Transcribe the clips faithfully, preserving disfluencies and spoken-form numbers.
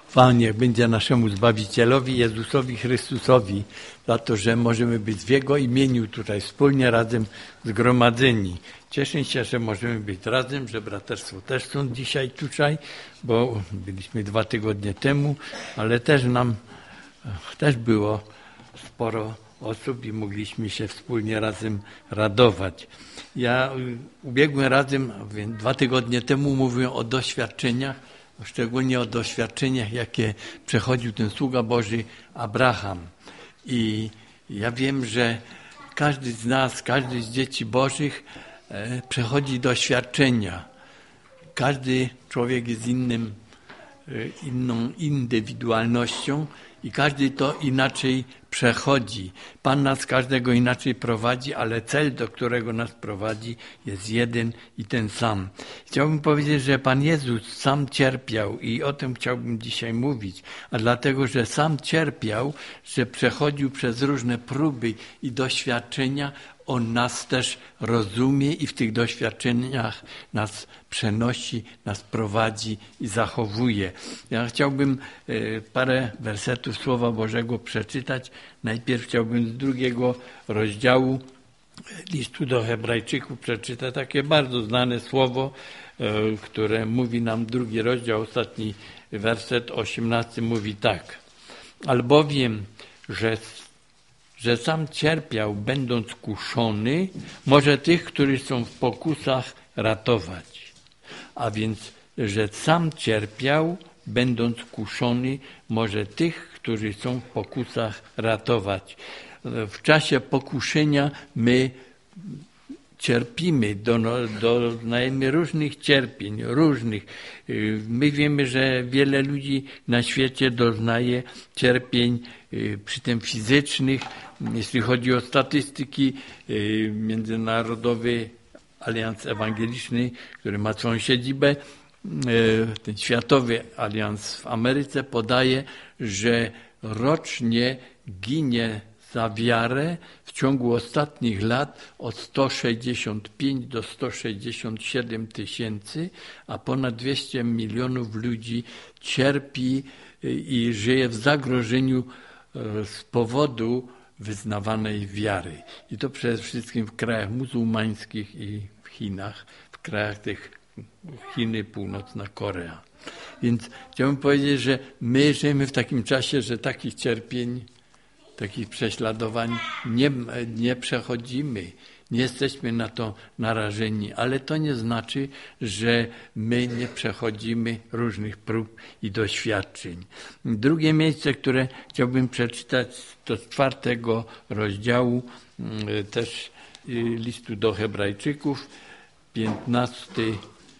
Chwała niech będzie naszemu Zbawicielowi, Jezusowi Chrystusowi, za to, że możemy być w Jego imieniu tutaj wspólnie razem zgromadzeni. Cieszę się, że możemy być razem, że braterstwo też są dzisiaj tutaj, bo byliśmy dwa tygodnie temu, ale też nam też było sporo osób i mogliśmy się wspólnie razem radować. Ja ubiegłym razem, dwa tygodnie temu mówiłem o doświadczeniach, szczególnie o doświadczeniach, jakie przechodził ten sługa Boży Abraham. I ja wiem, że każdy z nas, każdy z dzieci Bożych e, przechodzi doświadczenia. Każdy człowiek jest innym, e, inną indywidualnością i każdy to inaczej przechodzi. Pan nas każdego inaczej prowadzi, ale cel, do którego nas prowadzi, jest jeden i ten sam. Chciałbym powiedzieć, że Pan Jezus sam cierpiał i o tym chciałbym dzisiaj mówić, a dlatego, że sam cierpiał, że przechodził przez różne próby i doświadczenia, On nas też rozumie i w tych doświadczeniach nas przenosi, nas prowadzi i zachowuje. Ja chciałbym parę wersetów Słowa Bożego przeczytać. Najpierw chciałbym z drugiego rozdziału listu do Hebrajczyków przeczytać takie bardzo znane słowo, które mówi nam drugi rozdział, ostatni werset, osiemnasty, mówi tak. Albowiem, że że sam cierpiał, będąc kuszony, może tych, którzy są w pokusach, ratować. A więc, że sam cierpiał, będąc kuszony, może tych, którzy są w pokusach, ratować. W czasie pokuszenia my cierpimy, doznajemy różnych cierpień, różnych. My wiemy, że wiele ludzi na świecie doznaje cierpień, przy tym fizycznych. Jeśli chodzi o statystyki, Międzynarodowy Alians Ewangeliczny, który ma swoją siedzibę, ten Światowy Alians w Ameryce podaje, że rocznie ginie za wiarę w ciągu ostatnich lat od sto sześćdziesiąt pięć do sto sześćdziesiąt siedem tysięcy, a ponad dwieście milionów ludzi cierpi i żyje w zagrożeniu z powodu wyznawanej wiary. I to przede wszystkim w krajach muzułmańskich i w Chinach, w krajach tych Chiny, Północna Korea. Więc chciałbym powiedzieć, że my żyjemy w takim czasie, że takich cierpień, takich prześladowań nie, nie przechodzimy. Nie jesteśmy na to narażeni, ale to nie znaczy, że my nie przechodzimy różnych prób i doświadczeń. Drugie miejsce, które chciałbym przeczytać, to z czwartego rozdziału też listu do Hebrajczyków, piętnasty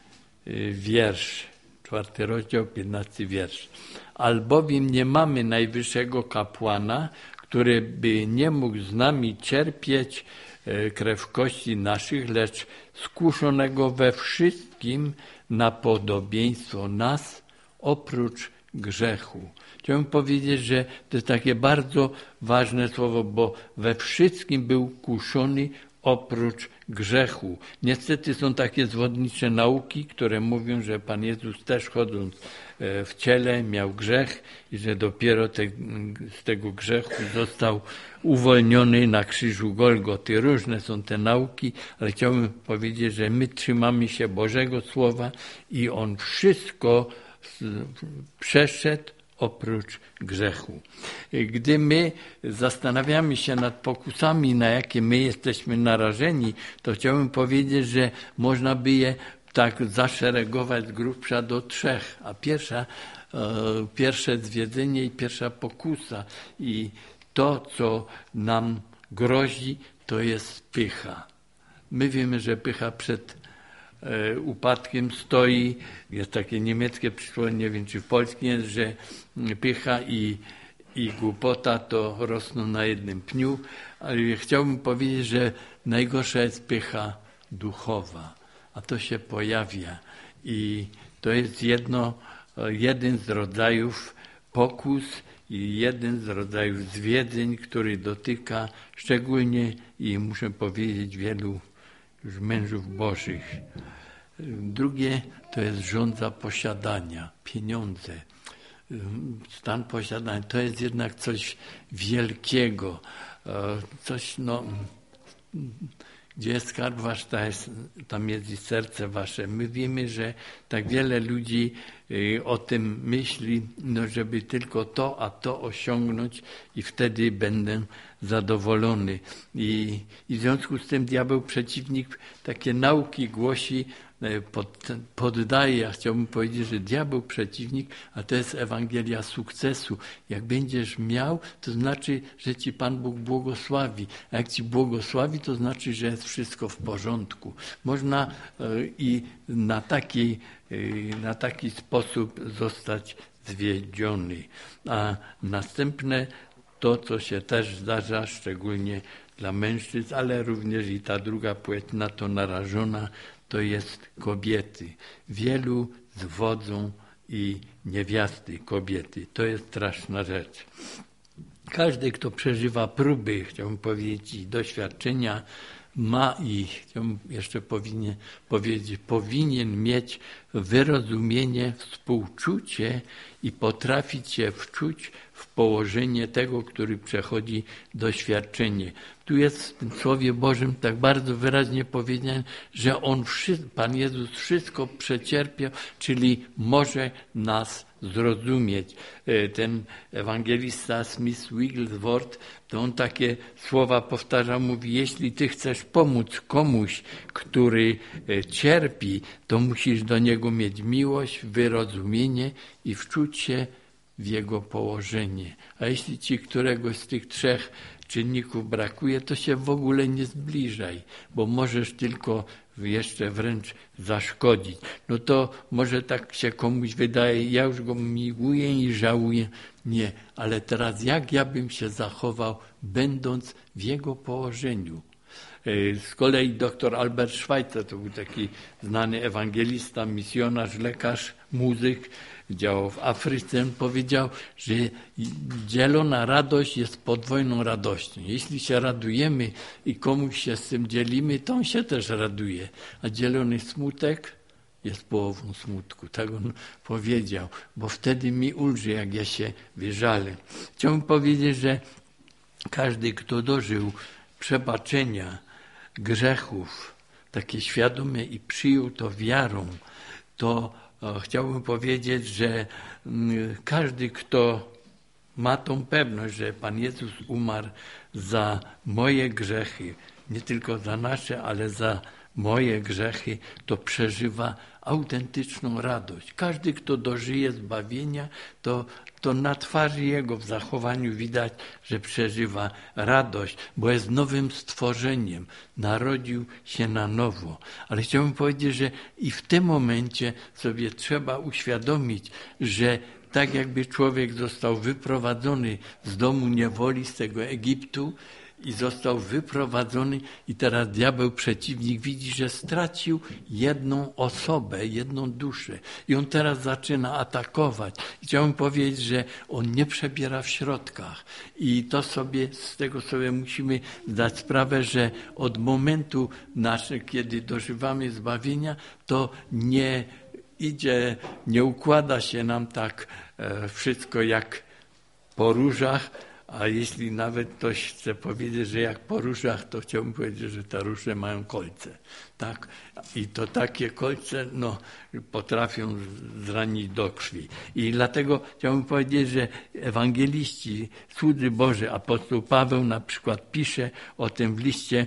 wiersz, czwarty rozdział, piętnasty wiersz. Albowiem nie mamy najwyższego kapłana, który by nie mógł z nami cierpieć krew kości naszych, lecz skuszonego we wszystkim na podobieństwo nas, oprócz grzechu. Chciałbym powiedzieć, że to jest takie bardzo ważne słowo, bo we wszystkim był kuszony oprócz grzechu. Niestety są takie zwodnicze nauki, które mówią, że Pan Jezus też chodząc w ciele miał grzech i że dopiero te, z tego grzechu został uwolniony na krzyżu Golgoty. Różne są te nauki, ale chciałbym powiedzieć, że my trzymamy się Bożego Słowa i On wszystko przeszedł oprócz grzechu. Gdy my zastanawiamy się nad pokusami, na jakie my jesteśmy narażeni, to chciałbym powiedzieć, że można by je tak zaszeregować z grubsza do trzech. A pierwsza, e, pierwsze zwiedzenie i pierwsza pokusa i to, co nam grozi, to jest pycha. My wiemy, że pycha przed e, upadkiem stoi. Jest takie niemieckie przysłowie, nie wiem czy w polskim jest, że pycha i, i głupota to rosną na jednym pniu. Ale chciałbym powiedzieć, że najgorsza jest pycha duchowa. A to się pojawia i to jest jedno, jeden z rodzajów pokus i jeden z rodzajów zwiedzeń, który dotyka szczególnie i muszę powiedzieć wielu już mężów bożych. Drugie to jest żądza posiadania, pieniądze. stan posiadania, to jest jednak coś wielkiego, coś, no, gdzie jest skarb wasz, tam jest i serce wasze. My wiemy, że tak wiele ludzi o tym myśli, no, żeby tylko to, a to osiągnąć i wtedy będę zadowolony. I, i w związku z tym diabeł, przeciwnik, takie nauki głosi, pod, poddaje, ja chciałbym powiedzieć, że diabeł, przeciwnik, a to jest Ewangelia sukcesu. Jak będziesz miał, to znaczy, że ci Pan Bóg błogosławi. A jak ci błogosławi, to znaczy, że jest wszystko w porządku. Można i na taki, na taki sposób zostać zwiedziony. A następne to, co się też zdarza, szczególnie dla mężczyzn, ale również i ta druga płeć na to narażona, to jest kobiety. Wielu zwodzą i niewiasty kobiety. To jest straszna rzecz. Każdy, kto przeżywa próby, chciałbym powiedzieć, i doświadczenia, ma i, chciałbym jeszcze powinien powiedzieć, powinien mieć wyrozumienie, współczucie i potrafić się wczuć w położenie tego, który przechodzi doświadczenie. Tu jest w tym Słowie Bożym tak bardzo wyraźnie powiedziane, że On, Pan Jezus wszystko przecierpiał, czyli może nas zrozumieć. Ten ewangelista Smith Wigglesworth, to on takie słowa powtarza, mówi, jeśli ty chcesz pomóc komuś, który cierpi, to musisz do niego mieć miłość, wyrozumienie i wczuć się w jego położenie. A jeśli ci któregoś z tych trzech czynników brakuje, to się w ogóle nie zbliżaj, bo możesz tylko jeszcze wręcz zaszkodzić. No to może tak się komuś wydaje, ja już go miłuję i żałuję. Nie, ale teraz jak ja bym się zachował, będąc w jego położeniu? Z kolei doktor Albert Schweitzer, to był taki znany ewangelista, misjonarz, lekarz, muzyk, działał w Afryce, on powiedział, że dzielona radość jest podwójną radością. Jeśli się radujemy i komuś się z tym dzielimy, to on się też raduje. A dzielony smutek jest połową smutku. Tak on powiedział, bo wtedy mi ulży, jak ja się wyżalę. Chciałbym powiedzieć, że każdy, kto dożył przebaczenia grzechów, takie świadome i przyjął to wiarą, to chciałbym powiedzieć, że każdy, kto ma tą pewność, że Pan Jezus umarł za moje grzechy, nie tylko za nasze, ale za moje grzechy, to przeżywa autentyczną radość. Każdy, kto dożyje zbawienia, to, to na twarzy jego, w zachowaniu widać, że przeżywa radość, bo jest nowym stworzeniem. Narodził się na nowo. Ale chciałbym powiedzieć, że i w tym momencie sobie trzeba uświadomić, że tak jakby człowiek został wyprowadzony z domu niewoli, z tego Egiptu, i został wyprowadzony i teraz diabeł, przeciwnik, widzi, że stracił jedną osobę, jedną duszę i on teraz zaczyna atakować. I chciałbym powiedzieć, że on nie przebiera w środkach i to sobie, z tego sobie musimy zdać sprawę, że od momentu naszego, kiedy dożywamy zbawienia, to nie idzie, nie układa się nam tak e, wszystko jak po różach. A jeśli nawet ktoś chce powiedzieć, że jak po różach, to chciałbym powiedzieć, że te róże mają kolce. Tak? I to takie kolce no, potrafią zranić do krwi. I dlatego chciałbym powiedzieć, że ewangeliści, słudzy Boży, apostoł Paweł na przykład pisze o tym w liście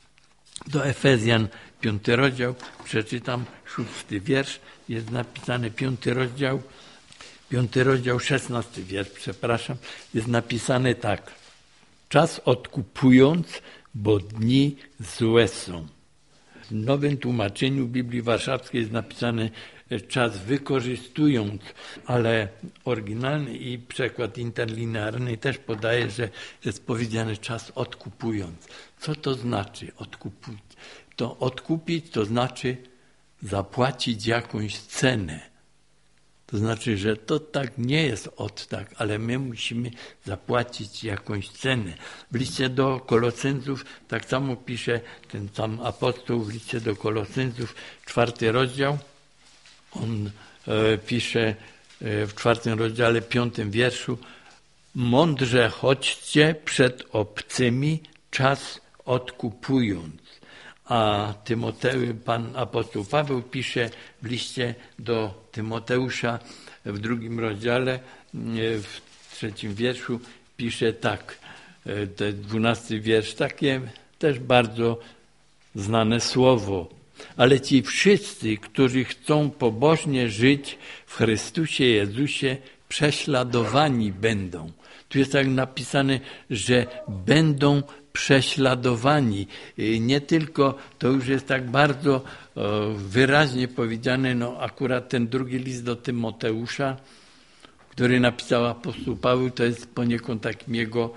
do Efezjan, piąty rozdział, przeczytam szósty wiersz, jest napisany piąty rozdział, Piąty rozdział, szesnasty wiersz, przepraszam, jest napisane tak. Czas odkupując, bo dni złe są. W nowym tłumaczeniu Biblii Warszawskiej jest napisane czas wykorzystując, ale oryginalny i przekład interlinearny też podaje, że jest powiedziane czas odkupując. Co to znaczy odkupić? To odkupić to znaczy zapłacić jakąś cenę. To znaczy, że to tak nie jest od tak, ale my musimy zapłacić jakąś cenę. W liście do Kolosyńców tak samo pisze ten sam apostoł w liście do Kolosyńców, czwarty rozdział. On e, pisze w czwartym rozdziale, piątym wierszu: mądrze chodźcie przed obcymi, czas odkupując. A Tymoteusz, pan apostoł Paweł pisze w liście do Tymoteusza w drugim rozdziale, w trzecim wierszu pisze tak, to jest dwunasty wiersz, takie też bardzo znane słowo. Ale ci wszyscy, którzy chcą pobożnie żyć w Chrystusie Jezusie, prześladowani będą. Tu jest tak napisane, że będą prześladowani. Nie tylko, to już jest tak bardzo wyraźnie powiedziane, no akurat ten drugi list do Tymoteusza, który napisał apostoł Paweł, to jest poniekąd takim jego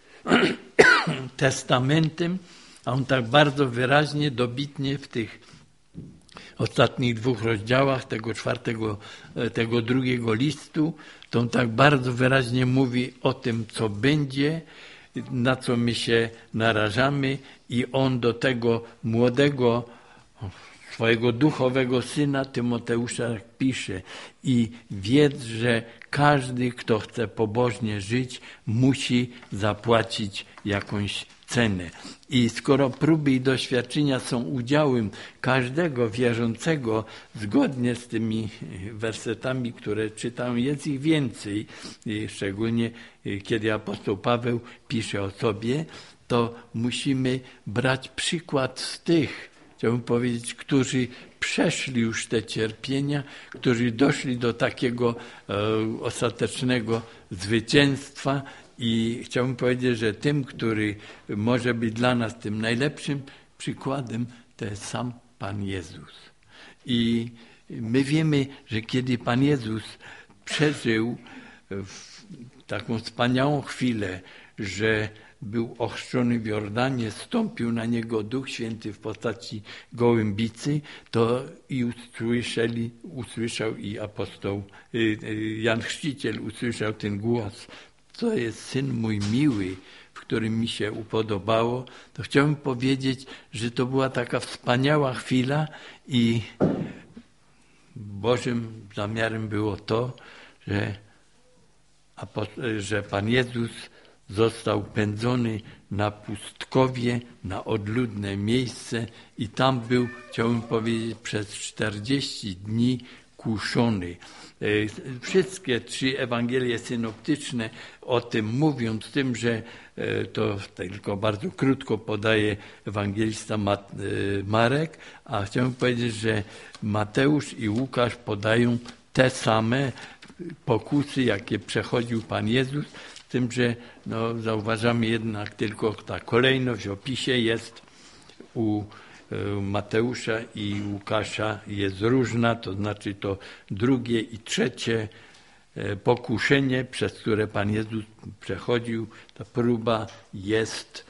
testamentem, a on tak bardzo wyraźnie, dobitnie w tych ostatnich dwóch rozdziałach tego czwartego, tego drugiego listu, to on tak bardzo wyraźnie mówi o tym, co będzie, na co my się narażamy, i on do tego młodego swojego duchowego syna Tymoteusza pisze: i wiedz, że każdy, kto chce pobożnie żyć, musi zapłacić jakąś cenę. I skoro próby i doświadczenia są udziałem każdego wierzącego, zgodnie z tymi wersetami, które czytam, jest ich więcej, i szczególnie kiedy apostoł Paweł pisze o sobie, to musimy brać przykład z tych, chciałbym powiedzieć, którzy przeszli już te cierpienia, którzy doszli do takiego e, ostatecznego zwycięstwa. I chciałbym powiedzieć, że tym, który może być dla nas tym najlepszym przykładem, to jest sam Pan Jezus. I my wiemy, że kiedy Pan Jezus przeżył taką wspaniałą chwilę, że był ochrzczony w Jordanie, stąpił na niego Duch Święty w postaci gołębicy, to i usłyszeli, usłyszał i apostoł Jan Chrzciciel usłyszał ten głos: to jest Syn mój miły, w którym mi się upodobało. To chciałbym powiedzieć, że to była taka wspaniała chwila i Bożym zamiarem było to, że, że Pan Jezus został pędzony na pustkowie, na odludne miejsce i tam był, chciałbym powiedzieć, przez czterdzieści dni kuszony. Wszystkie trzy Ewangelie synoptyczne o tym mówią, z tym, że to tylko bardzo krótko podaje ewangelista Marek, a chciałbym powiedzieć, że Mateusz i Łukasz podają te same pokusy, jakie przechodził Pan Jezus, z tym, że no, zauważamy jednak tylko ta kolejność w opisie jest u Mateusza i Łukasza jest różna, to znaczy to drugie i trzecie pokuszenie, przez które Pan Jezus przechodził, ta próba jest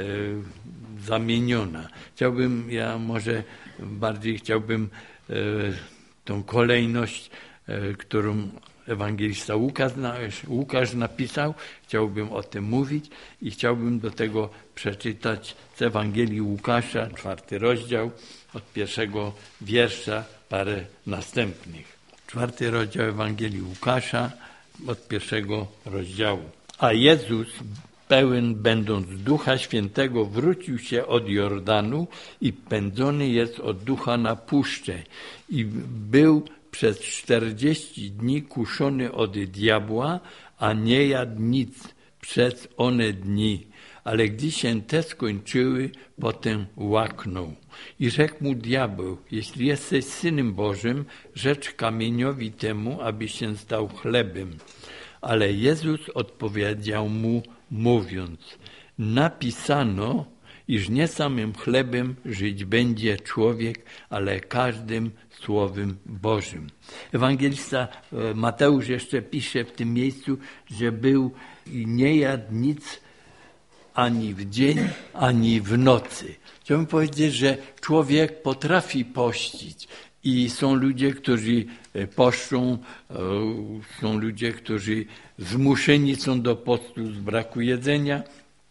zamieniona. Chciałbym, ja może bardziej chciałbym tą kolejność, którą ewangelista Łukasz, Łukasz napisał, chciałbym o tym mówić i chciałbym do tego przeczytać z Ewangelii Łukasza, czwarty rozdział, od pierwszego wiersza parę następnych. Czwarty rozdział Ewangelii Łukasza, od pierwszego rozdziału. A Jezus, pełen będąc Ducha Świętego, wrócił się od Jordanu i pędzony jest od Ducha na puszczę. I był przez czterdzieści dni kuszony od diabła, a nie jadł nic przez one dni. Ale gdy się te skończyły, potem łaknął. I rzekł mu diabeł: jeśli jesteś Synem Bożym, rzecz kamieniowi temu, aby się stał chlebem. Ale Jezus odpowiedział mu, mówiąc: napisano, iż nie samym chlebem żyć będzie człowiek, ale każdym Słowem Bożym. Ewangelista Mateusz jeszcze pisze w tym miejscu, że był i nie jadł nic ani w dzień, ani w nocy. Chciałbym powiedzieć, że człowiek potrafi pościć i są ludzie, którzy poszczą, są ludzie, którzy zmuszeni są do postu z braku jedzenia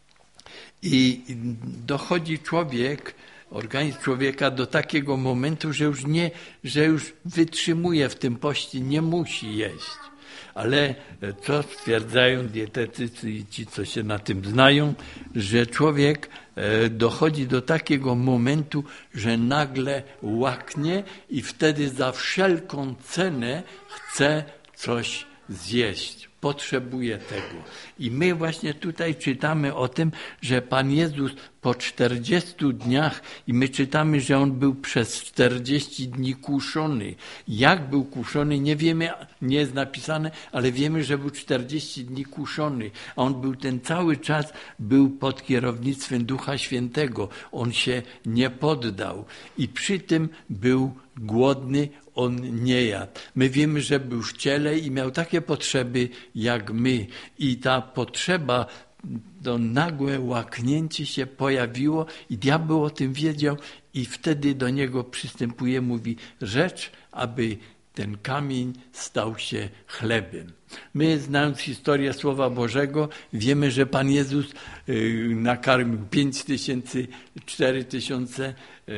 i dochodzi człowiek, organizm człowieka do takiego momentu, że już nie, że już wytrzymuje w tym poście, nie musi jeść. Ale co stwierdzają dietetycy i ci, co się na tym znają, że człowiek dochodzi do takiego momentu, że nagle łaknie i wtedy za wszelką cenę chce coś zjeść. Potrzebuje tego. I my właśnie tutaj czytamy o tym, że Pan Jezus po czterdziestu dniach i my czytamy, że On był przez czterdzieści dni kuszony. Jak był kuszony, nie wiemy, nie jest napisane, ale wiemy, że był czterdzieści dni kuszony. A On był ten cały czas, był pod kierownictwem Ducha Świętego. On się nie poddał. I przy tym był głodny, On nie jadł. My wiemy, że był w ciele i miał takie potrzeby jak my. I ta potrzeba, to nagłe łaknięcie się pojawiło i diabeł o tym wiedział i wtedy do niego przystępuje, mówi: rzecz, aby ten kamień stał się chlebem. My, znając historię Słowa Bożego, wiemy, że Pan Jezus nakarmił pięć tysięcy, cztery tysiące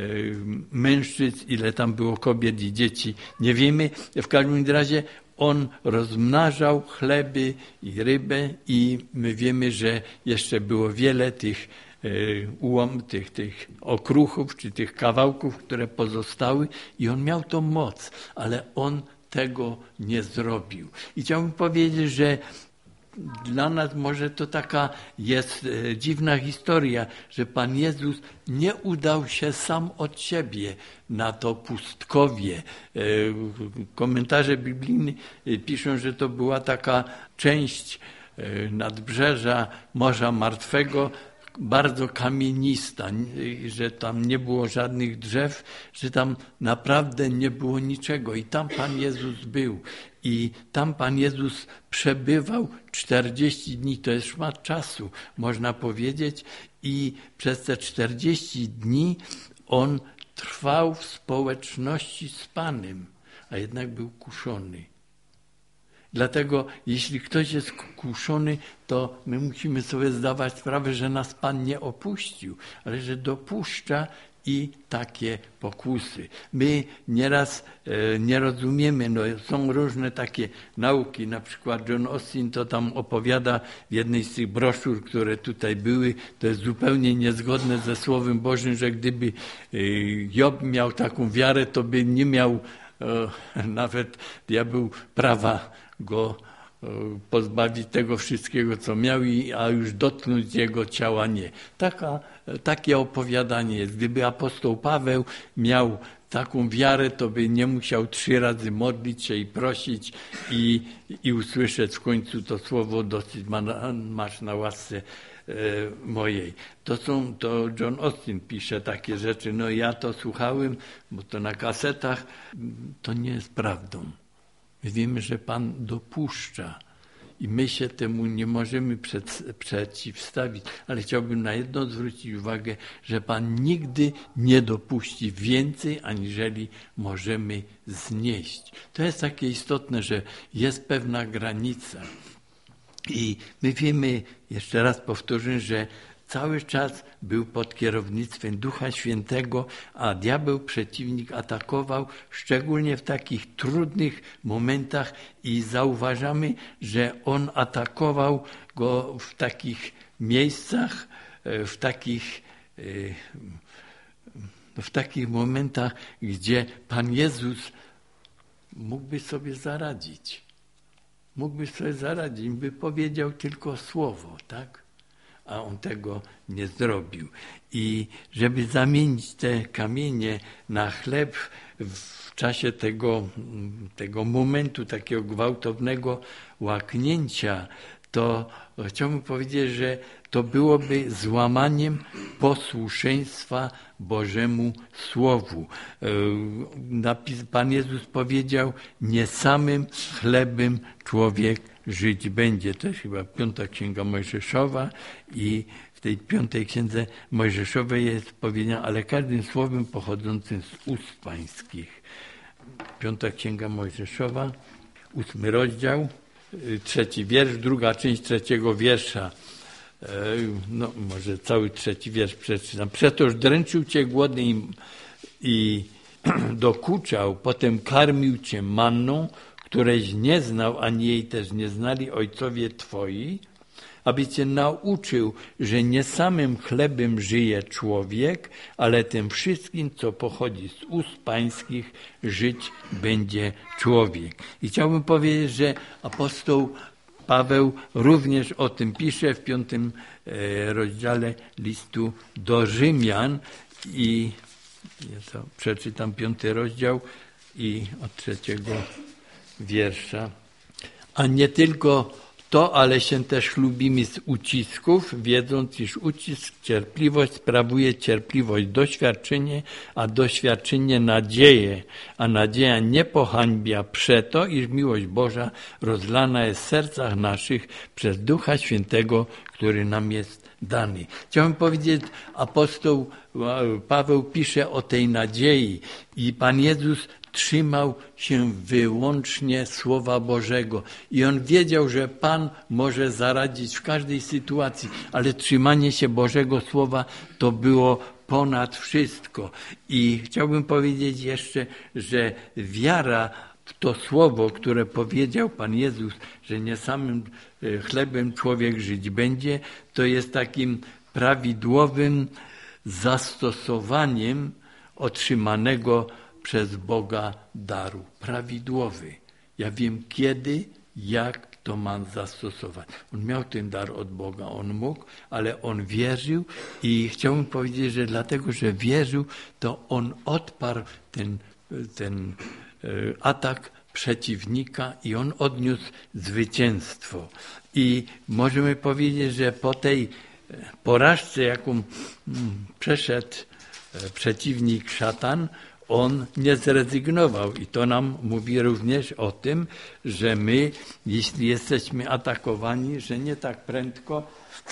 mężczyzn, ile tam było kobiet i dzieci. Nie wiemy. W każdym razie On rozmnażał chleby i rybę i my wiemy, że jeszcze było wiele tych ułom, tych, tych okruchów, czy tych kawałków, które pozostały i On miał tą moc, ale On tego nie zrobił. I chciałbym powiedzieć, że dla nas może to taka jest dziwna historia, że Pan Jezus nie udał się sam od siebie na to pustkowie. Komentarze biblijne piszą, że to była taka część nadbrzeża Morza Martwego, bardzo kamienista, że tam nie było żadnych drzew, że tam naprawdę nie było niczego. I tam Pan Jezus był. I tam Pan Jezus przebywał czterdzieści dni, to jest szmat czasu, można powiedzieć. I przez te czterdzieści dni On trwał w społeczności z Panem, a jednak był kuszony. Dlatego jeśli ktoś jest kuszony, to my musimy sobie zdawać sprawę, że nas Pan nie opuścił, ale że dopuszcza i takie pokusy. My nieraz e, nie rozumiemy, no, są różne takie nauki, na przykład John Austin to tam opowiada w jednej z tych broszur, które tutaj były, to jest zupełnie niezgodne ze Słowem Bożym, że gdyby e, Job miał taką wiarę, to by nie miał e, nawet diabeł prawa go pozbawić tego wszystkiego, co miał, a już dotknąć jego ciała nie. Taka, takie opowiadanie jest. Gdyby apostoł Paweł miał taką wiarę, to by nie musiał trzy razy modlić się i prosić i, i usłyszeć w końcu to słowo: dosyć masz na łasce e, mojej. To są, to John Austin pisze takie rzeczy. No ja to słuchałem, bo to na kasetach, to nie jest prawdą. My wiemy, że Pan dopuszcza i my się temu nie możemy przed, przeciwstawić, ale chciałbym na jedno zwrócić uwagę, że Pan nigdy nie dopuści więcej, aniżeli możemy znieść. To jest takie istotne, że jest pewna granica. I my wiemy, jeszcze raz powtórzę, że cały czas był pod kierownictwem Ducha Świętego, a diabeł, przeciwnik, atakował, szczególnie w takich trudnych momentach i zauważamy, że on atakował go w takich miejscach, w takich, w takich momentach, gdzie Pan Jezus mógłby sobie zaradzić. Mógłby sobie zaradzić, by powiedział tylko słowo, tak? A on tego nie zrobił. I żeby zamienić te kamienie na chleb w czasie tego, tego momentu takiego gwałtownego łaknięcia, to chciałbym powiedzieć, że to byłoby złamaniem posłuszeństwa Bożemu Słowu. Pan Jezus powiedział: nie samym chlebem człowiek żyć będzie. To jest chyba piąta księga Mojżeszowa i w tej piątej księdze Mojżeszowej jest powiedziane: ale każdym słowem pochodzącym z ust pańskich. Piąta księga Mojżeszowa, ósmy rozdział, trzeci wiersz, druga część trzeciego wiersza. No, może cały trzeci wiersz przeczytam. Przetoż dręczył cię głodny i, i dokuczał, potem karmił cię manną, któreś nie znał, ani jej też nie znali ojcowie twoi, aby cię nauczył, że nie samym chlebem żyje człowiek, ale tym wszystkim, co pochodzi z ust pańskich, żyć będzie człowiek. I chciałbym powiedzieć, że apostoł Paweł również o tym pisze w piątym rozdziale listu do Rzymian i ja to przeczytam piąty rozdział i od trzeciego wiersza. A nie tylko to, ale się też chlubimy z ucisków, wiedząc, iż ucisk, cierpliwość sprawuje cierpliwość doświadczenie, a doświadczenie nadzieję, a nadzieja nie pohańbia przeto, iż miłość Boża rozlana jest w sercach naszych przez Ducha Świętego, który nam jest dany. Chciałbym powiedzieć, apostoł Paweł pisze o tej nadziei i Pan Jezus trzymał się wyłącznie Słowa Bożego i on wiedział, że Pan może zaradzić w każdej sytuacji, ale trzymanie się Bożego Słowa to było ponad wszystko. I chciałbym powiedzieć jeszcze, że wiara w to Słowo, które powiedział Pan Jezus, że nie samym chlebem człowiek żyć będzie, to jest takim prawidłowym zastosowaniem otrzymanego przez Boga daru. Prawidłowy. Ja wiem kiedy, jak to mam zastosować. On miał ten dar od Boga, on mógł, ale on wierzył i chciałbym powiedzieć, że dlatego, że wierzył, to on odparł ten, ten atak przeciwnika i on odniósł zwycięstwo. I możemy powiedzieć, że po tej porażce, jaką przeszedł przeciwnik szatan, on nie zrezygnował i to nam mówi również o tym, że my, jeśli jesteśmy atakowani, że nie tak prędko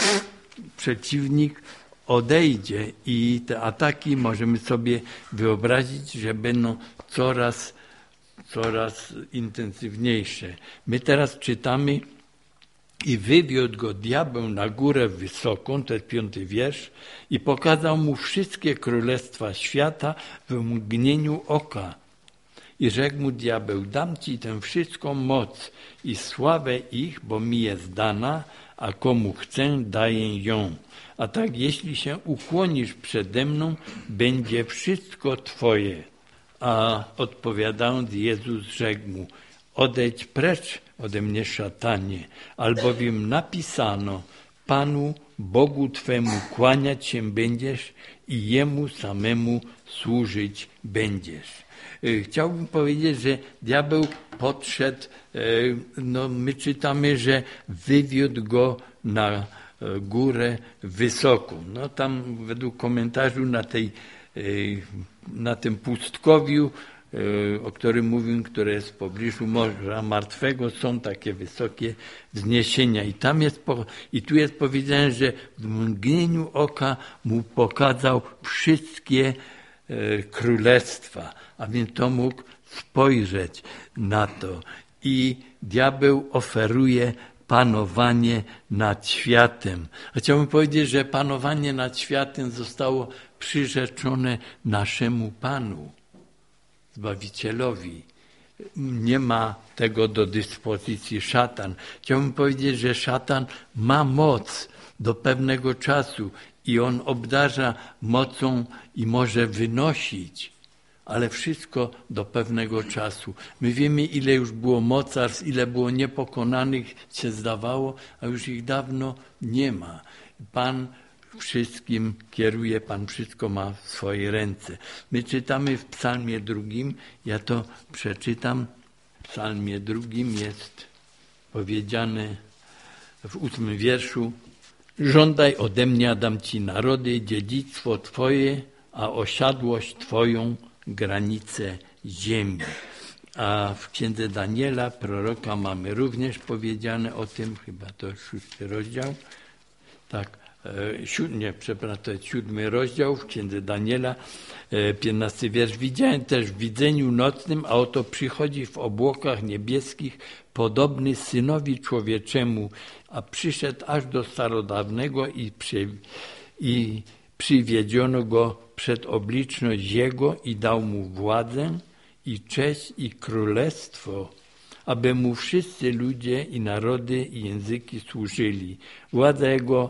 przeciwnik odejdzie i te ataki możemy sobie wyobrazić, że będą coraz, coraz intensywniejsze. My teraz czytamy i wywiódł go diabeł na górę wysoką, to jest piąty wiersz, i pokazał mu wszystkie królestwa świata w mgnieniu oka. I rzekł mu diabeł, dam ci tę wszystką moc i sławę ich, bo mi jest dana, a komu chcę, daję ją. A tak jeśli się ukłonisz przede mną, będzie wszystko twoje. A odpowiadając, Jezus rzekł mu, odejdź precz ode mnie, szatanie, albowiem napisano, Panu, Bogu Twemu kłaniać się będziesz i Jemu samemu służyć będziesz. Chciałbym powiedzieć, że diabeł podszedł, no my czytamy, że wywiódł go na górę wysoką. No tam według komentarzu na tej, na tym pustkowiu, o którym mówię, które jest w pobliżu Morza Martwego, są takie wysokie wzniesienia. I tam jest, i tu jest powiedziane, że w mgnieniu oka mu pokazał wszystkie królestwa, a więc to mógł spojrzeć na to. I diabeł oferuje panowanie nad światem. Chciałbym powiedzieć, że panowanie nad światem zostało przyrzeczone naszemu Panu, Zbawicielowi. Nie ma tego do dyspozycji szatan. Chciałbym powiedzieć, że szatan ma moc do pewnego czasu i on obdarza mocą i może wynosić, ale wszystko do pewnego czasu. My wiemy, ile już było mocarstw, ile było niepokonanych, się zdawało, a już ich dawno nie ma. Pan wszystkim kieruje, Pan wszystko ma w swojej ręce. My czytamy w psalmie drugim, ja to przeczytam, w psalmie drugim jest powiedziane w ósmym wierszu, żądaj ode mnie, a dam Ci narody, dziedzictwo Twoje, a osiadłość Twoją, granice ziemi. A w księdze Daniela, proroka, mamy również powiedziane o tym, chyba to szósty rozdział, tak, Siód, nie, przepraszam, to jest siódmy rozdział w księdze Daniela, piętnasty wiersz. Widziałem też w widzeniu nocnym, a oto przychodzi w obłokach niebieskich, podobny synowi człowieczemu, a przyszedł aż do starodawnego i, przy, i przywiedziono go przed obliczność Jego i dał mu władzę i cześć i królestwo, aby mu wszyscy ludzie i narody i języki służyli. Władza jego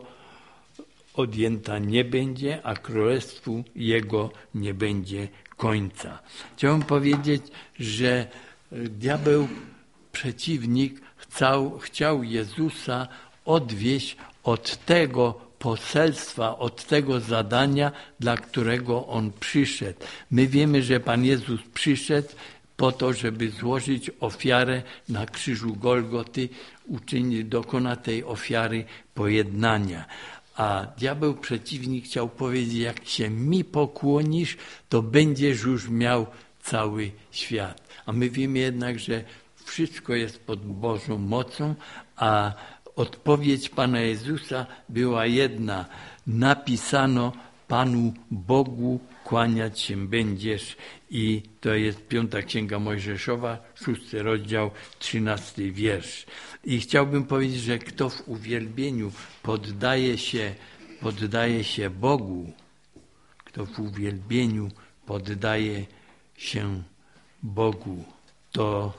odjęta nie będzie, a królestwu jego nie będzie końca. Chciałbym powiedzieć, że diabeł, przeciwnik, chciał, chciał Jezusa odwieść od tego poselstwa, od tego zadania, dla którego On przyszedł. My wiemy, że Pan Jezus przyszedł po to, żeby złożyć ofiarę na krzyżu Golgoty, uczynić, dokona tej ofiary pojednania. A diabeł, przeciwnik, chciał powiedzieć, jak się mi pokłonisz, to będziesz już miał cały świat. A my wiemy jednak, że wszystko jest pod Bożą mocą, a odpowiedź Pana Jezusa była jedna. Napisano, Panu Bogu kłaniać się będziesz. I to jest piąta Księga Mojżeszowa, szósty rozdział, trzynasty wiersz. I chciałbym powiedzieć, że kto w uwielbieniu poddaje się, poddaje się Bogu, kto w uwielbieniu poddaje się Bogu, to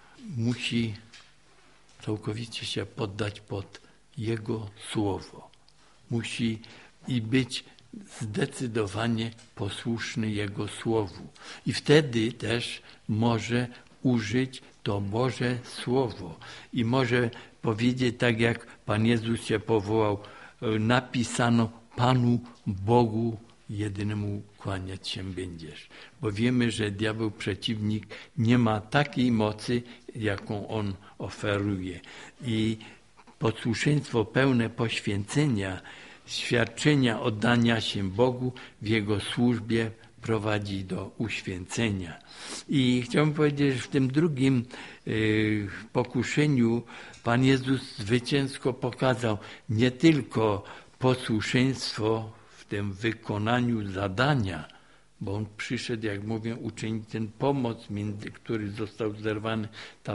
musi całkowicie się poddać pod Jego Słowo. Musi i być zdecydowanie posłuszny Jego Słowu. I wtedy też może użyć to Boże Słowo. I może powiedzieć tak, jak Pan Jezus się powołał, napisano, Panu Bogu jedynemu kłaniać się będziesz. Bo wiemy, że diabeł, przeciwnik, nie ma takiej mocy, jaką on oferuje. I posłuszeństwo pełne poświęcenia, świadczenia oddania się Bogu w Jego służbie prowadzi do uświęcenia. I chciałbym powiedzieć, że w tym drugim y, pokuszeniu Pan Jezus zwycięsko pokazał nie tylko posłuszeństwo w tym wykonaniu zadania, bo On przyszedł, jak mówię, uczynić ten pomoc, między, który został zerwany, ta,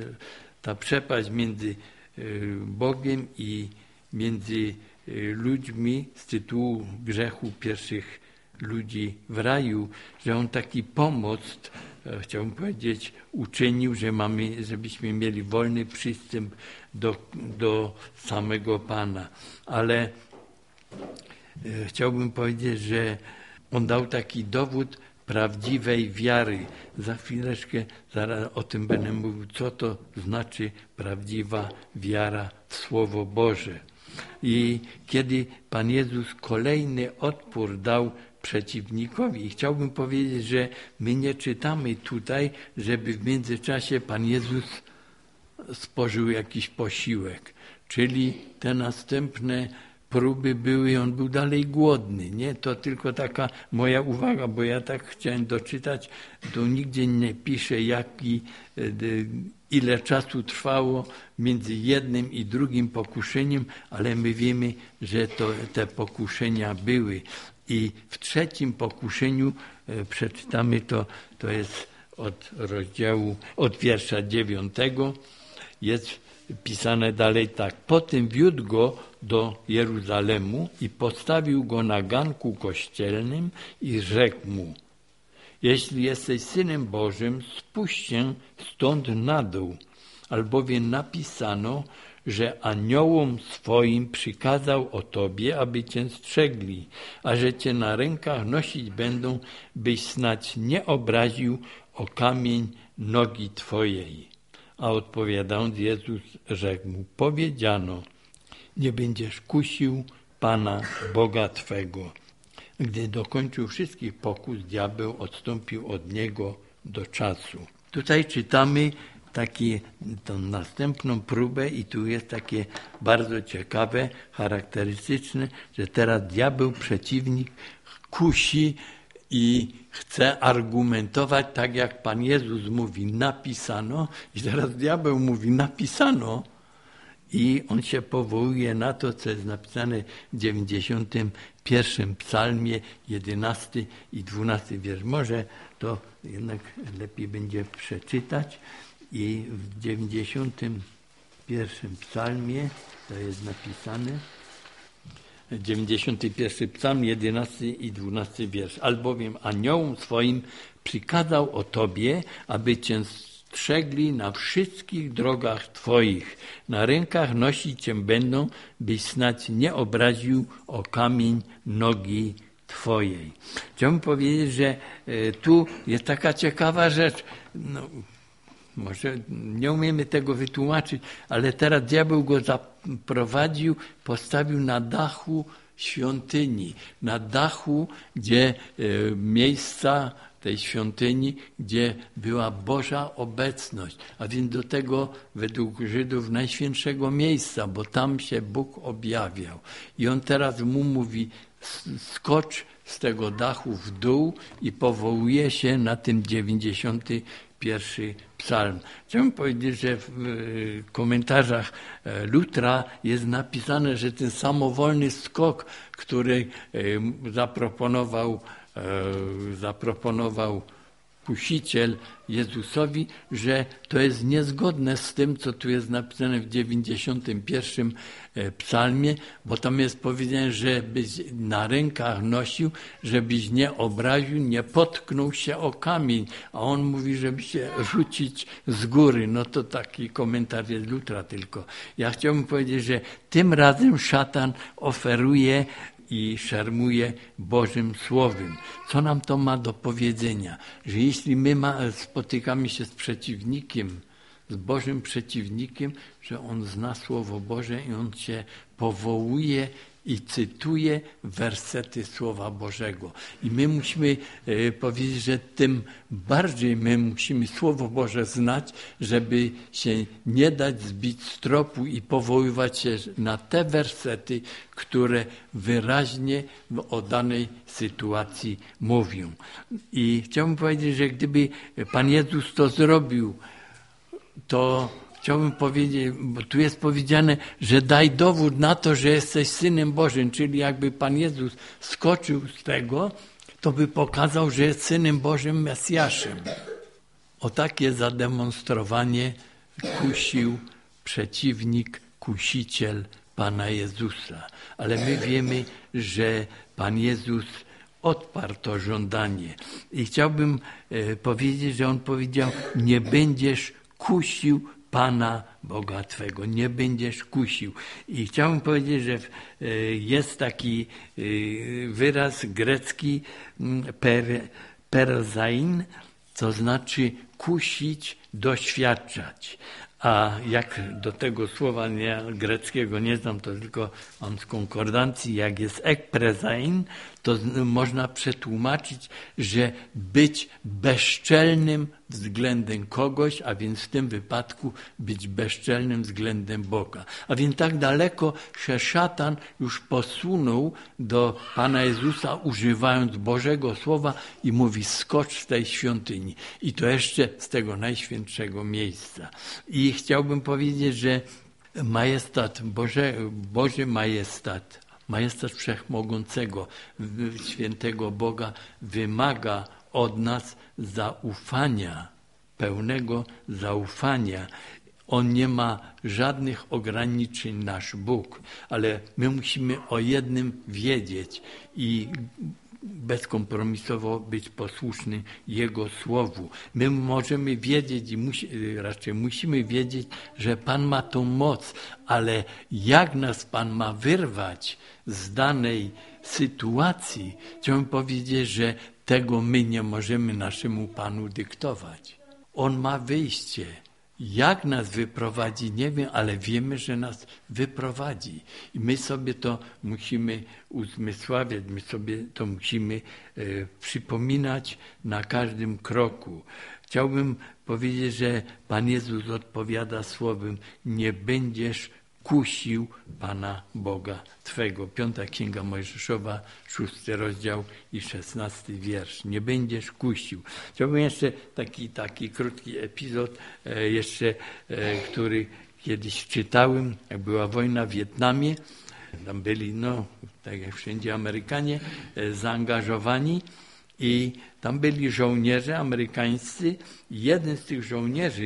ta przepaść między y, Bogiem i między ludźmi z tytułu grzechu pierwszych ludzi w raju, że On taki pomoc, chciałbym powiedzieć, uczynił, że mamy, żebyśmy mieli wolny przystęp do, do samego Pana. Ale e, chciałbym powiedzieć, że On dał taki dowód prawdziwej wiary. Za chwileczkę zaraz o tym będę mówił, co to znaczy prawdziwa wiara w Słowo Boże. I kiedy Pan Jezus kolejny odpór dał przeciwnikowi, i chciałbym powiedzieć, że my nie czytamy tutaj, żeby w międzyczasie Pan Jezus spożył jakiś posiłek, czyli te następne próby były i on był dalej głodny. Nie, to tylko taka moja uwaga, bo ja tak chciałem doczytać, to nigdzie nie pisze, jaki, ile czasu trwało między jednym i drugim pokuszeniem, ale my wiemy, że to, te pokuszenia były. I w trzecim pokuszeniu e, przeczytamy to, to jest od rozdziału, od wiersza dziewiątego, jest pisane dalej tak. Potem wiódł go do Jeruzalemu i postawił go na ganku kościelnym i rzekł mu: jeśli jesteś Synem Bożym, spuść się stąd na dół, albowiem napisano, że aniołom swoim przykazał o tobie, aby cię strzegli, a że cię na rękach nosić będą, byś snać nie obraził o kamień nogi twojej. A odpowiadając, Jezus rzekł mu: powiedziano, nie będziesz kusił Pana Boga twego. Gdy dokończył wszystkich pokus, diabeł odstąpił od niego do czasu. Tutaj czytamy takie, tą następną próbę i tu jest takie bardzo ciekawe, charakterystyczne, że teraz diabeł, przeciwnik, kusi i chce argumentować tak, jak Pan Jezus mówi, napisano, i teraz diabeł mówi, napisano, i on się powołuje na to, co jest napisane w dziewięćdziesiątym pierwszym psalmie, jedenasty i dwunasty wiersz. Może to jednak lepiej będzie przeczytać. I w dziewięćdziesiątym pierwszym psalmie to jest napisane, dziewięćdziesiąty pierwszy psalm, jedenasty i dwunasty wiersz. Albowiem aniołom swoim przykazał o tobie, aby cię strzegli na wszystkich drogach Twoich. Na rękach nosić Cię będą, byś snać nie obraził o kamień nogi Twojej. Chciałbym powiedzieć, że tu jest taka ciekawa rzecz. No, może nie umiemy tego wytłumaczyć, ale teraz diabeł go zaprowadził, postawił na dachu świątyni, na dachu, gdzie e, miejsca tej świątyni, gdzie była Boża obecność, a więc do tego według Żydów najświętszego miejsca, bo tam się Bóg objawiał. I on teraz mu mówi, skocz z tego dachu w dół i powołuje się na ten dziewięćdziesiąty pierwszy psalm. Chciałbym powiedzieć, że w komentarzach Lutra jest napisane, że ten samowolny skok, który zaproponował, zaproponował Kusiciel Jezusowi, że to jest niezgodne z tym, co tu jest napisane w dziewięćdziesiątym pierwszym psalmie, bo tam jest powiedziane, żebyś na rękach nosił, żebyś nie obraził, nie potknął się o kamień, a on mówi, żeby się rzucić z góry. No to taki komentarz jest Lutra tylko. Ja chciałbym powiedzieć, że tym razem szatan oferuje i szermuje Bożym Słowem. Co nam to ma do powiedzenia? Że jeśli my ma, spotykamy się z przeciwnikiem, z Bożym przeciwnikiem, że on zna Słowo Boże i on się powołuje i cytuje wersety Słowa Bożego. I my musimy e, powiedzieć, że tym bardziej my musimy Słowo Boże znać, żeby się nie dać zbić z tropu i powoływać się na te wersety, które wyraźnie o danej sytuacji mówią. I chciałbym powiedzieć, że gdyby Pan Jezus to zrobił, to chciałbym powiedzieć, bo tu jest powiedziane, że daj dowód na to, że jesteś Synem Bożym, czyli jakby Pan Jezus skoczył z tego, to by pokazał, że jest Synem Bożym, Mesjaszem. O takie zademonstrowanie kusił przeciwnik, kusiciel Pana Jezusa. Ale my wiemy, że Pan Jezus odparł to żądanie. I chciałbym e, powiedzieć, że On powiedział, nie będziesz kusił Pana Boga Twego, nie będziesz kusił. I chciałbym powiedzieć, że jest taki wyraz grecki per, perzain, co znaczy kusić, doświadczać. A jak do tego słowa nie, greckiego nie znam, to tylko mam z konkordancji, jak jest ekprezain, to można przetłumaczyć, że być bezczelnym względem kogoś, a więc w tym wypadku być bezczelnym względem Boga. A więc tak daleko się szatan już posunął do Pana Jezusa, używając Bożego Słowa i mówi, skocz z tej świątyni. I to jeszcze z tego najświętszego miejsca. I chciałbym powiedzieć, że majestat, Boże, Boży majestat, majestat Wszechmogącego, świętego Boga wymaga od nas zaufania, pełnego zaufania. On nie ma żadnych ograniczeń, nasz Bóg, ale my musimy o jednym wiedzieć i bezkompromisowo być posłuszny Jego Słowu. My możemy wiedzieć i musi, raczej musimy wiedzieć, że Pan ma tą moc, ale jak nas Pan ma wyrwać z danej sytuacji, chciałbym powiedzieć, że tego my nie możemy naszemu Panu dyktować. On ma wyjście. Jak nas wyprowadzi, nie wiem, ale wiemy, że nas wyprowadzi. I my sobie to musimy uzmysławiać, my sobie to musimy e, przypominać na każdym kroku. Chciałbym powiedzieć, że Pan Jezus odpowiada słowem, nie będziesz kusił Pana Boga Twego. Piąta Księga Mojżeszowa, szósty rozdział i szesnasty wiersz. Nie będziesz kusił. Chciałbym jeszcze taki, taki krótki epizod, e, jeszcze, e, który kiedyś czytałem, jak była wojna w Wietnamie. Tam byli, no, tak jak wszędzie Amerykanie, e, zaangażowani i tam byli żołnierze amerykańscy. Jeden z tych żołnierzy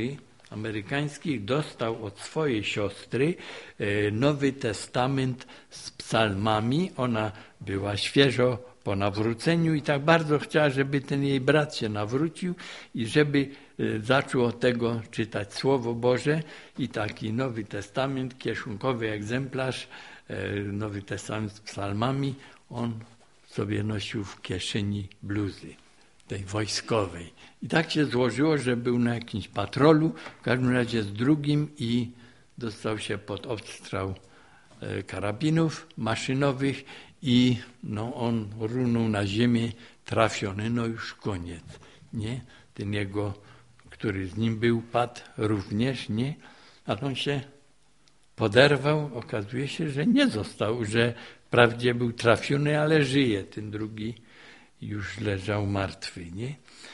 amerykańskich dostał od swojej siostry Nowy Testament z psalmami. Ona była świeżo po nawróceniu i tak bardzo chciała, żeby ten jej brat się nawrócił i żeby zaczął od tego czytać Słowo Boże i taki Nowy Testament, kieszonkowy egzemplarz, Nowy Testament z psalmami, on sobie nosił w kieszeni bluzy, tej wojskowej. I tak się złożyło, że był na jakimś patrolu, w każdym razie z drugim i dostał się pod ostrzał karabinów maszynowych i no, on runął na ziemię trafiony, no już koniec, nie? Ten jego, który z nim był, padł również, nie? A on się poderwał, okazuje się, że nie został, że wprawdzie był trafiony, ale żyje. Ten drugi już leżał martwy, nie?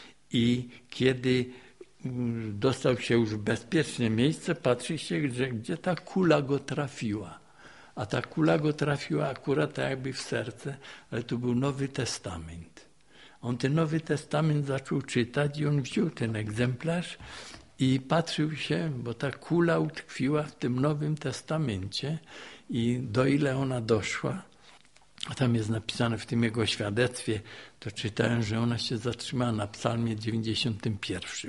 I kiedy dostał się już w bezpieczne miejsce, patrzy się, że gdzie ta kula go trafiła. A ta kula go trafiła akurat tak jakby w serce, ale to był Nowy Testament. On ten Nowy Testament zaczął czytać i on wziął ten egzemplarz i patrzył się, bo ta kula utkwiła w tym Nowym Testamencie i do ile ona doszła, a tam jest napisane w tym jego świadectwie, to czytałem, że ona się zatrzymała na psalmie dziewięćdziesiątym pierwszym.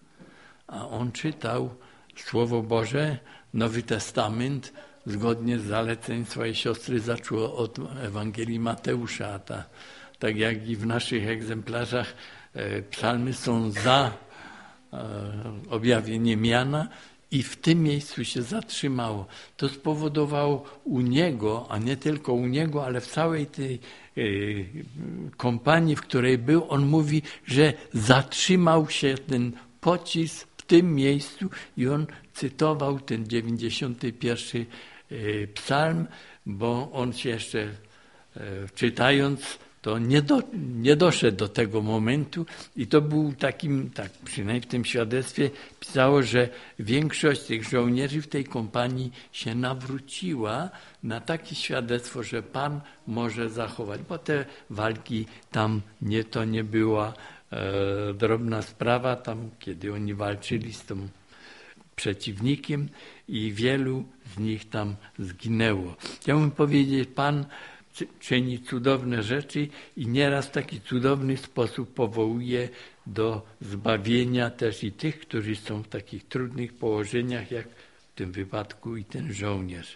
A on czytał Słowo Boże, Nowy Testament, zgodnie z zaleceń swojej siostry zaczął od Ewangelii Mateusza. A ta, tak jak i w naszych egzemplarzach e, psalmy są za e, objawieniem Jana i w tym miejscu się zatrzymało. To spowodowało u niego, a nie tylko u niego, ale w całej tej e, kompanii, w której był, on mówi, że zatrzymał się ten pocisk w tym miejscu i on cytował ten dziewięćdziesiąty pierwszy psalm, bo on się jeszcze czytając, to nie, do, nie doszedł do tego momentu i to był takim, tak przynajmniej w tym świadectwie pisało, że większość tych żołnierzy w tej kompanii się nawróciła na takie świadectwo, że Pan może zachować, bo te walki tam nie, to nie była e, drobna sprawa, tam kiedy oni walczyli z tą przeciwnikiem i wielu z nich tam zginęło. Chciałbym powiedzieć, Pan czyni cudowne rzeczy i nieraz w taki cudowny sposób powołuje do zbawienia też i tych, którzy są w takich trudnych położeniach, jak w tym wypadku i ten żołnierz.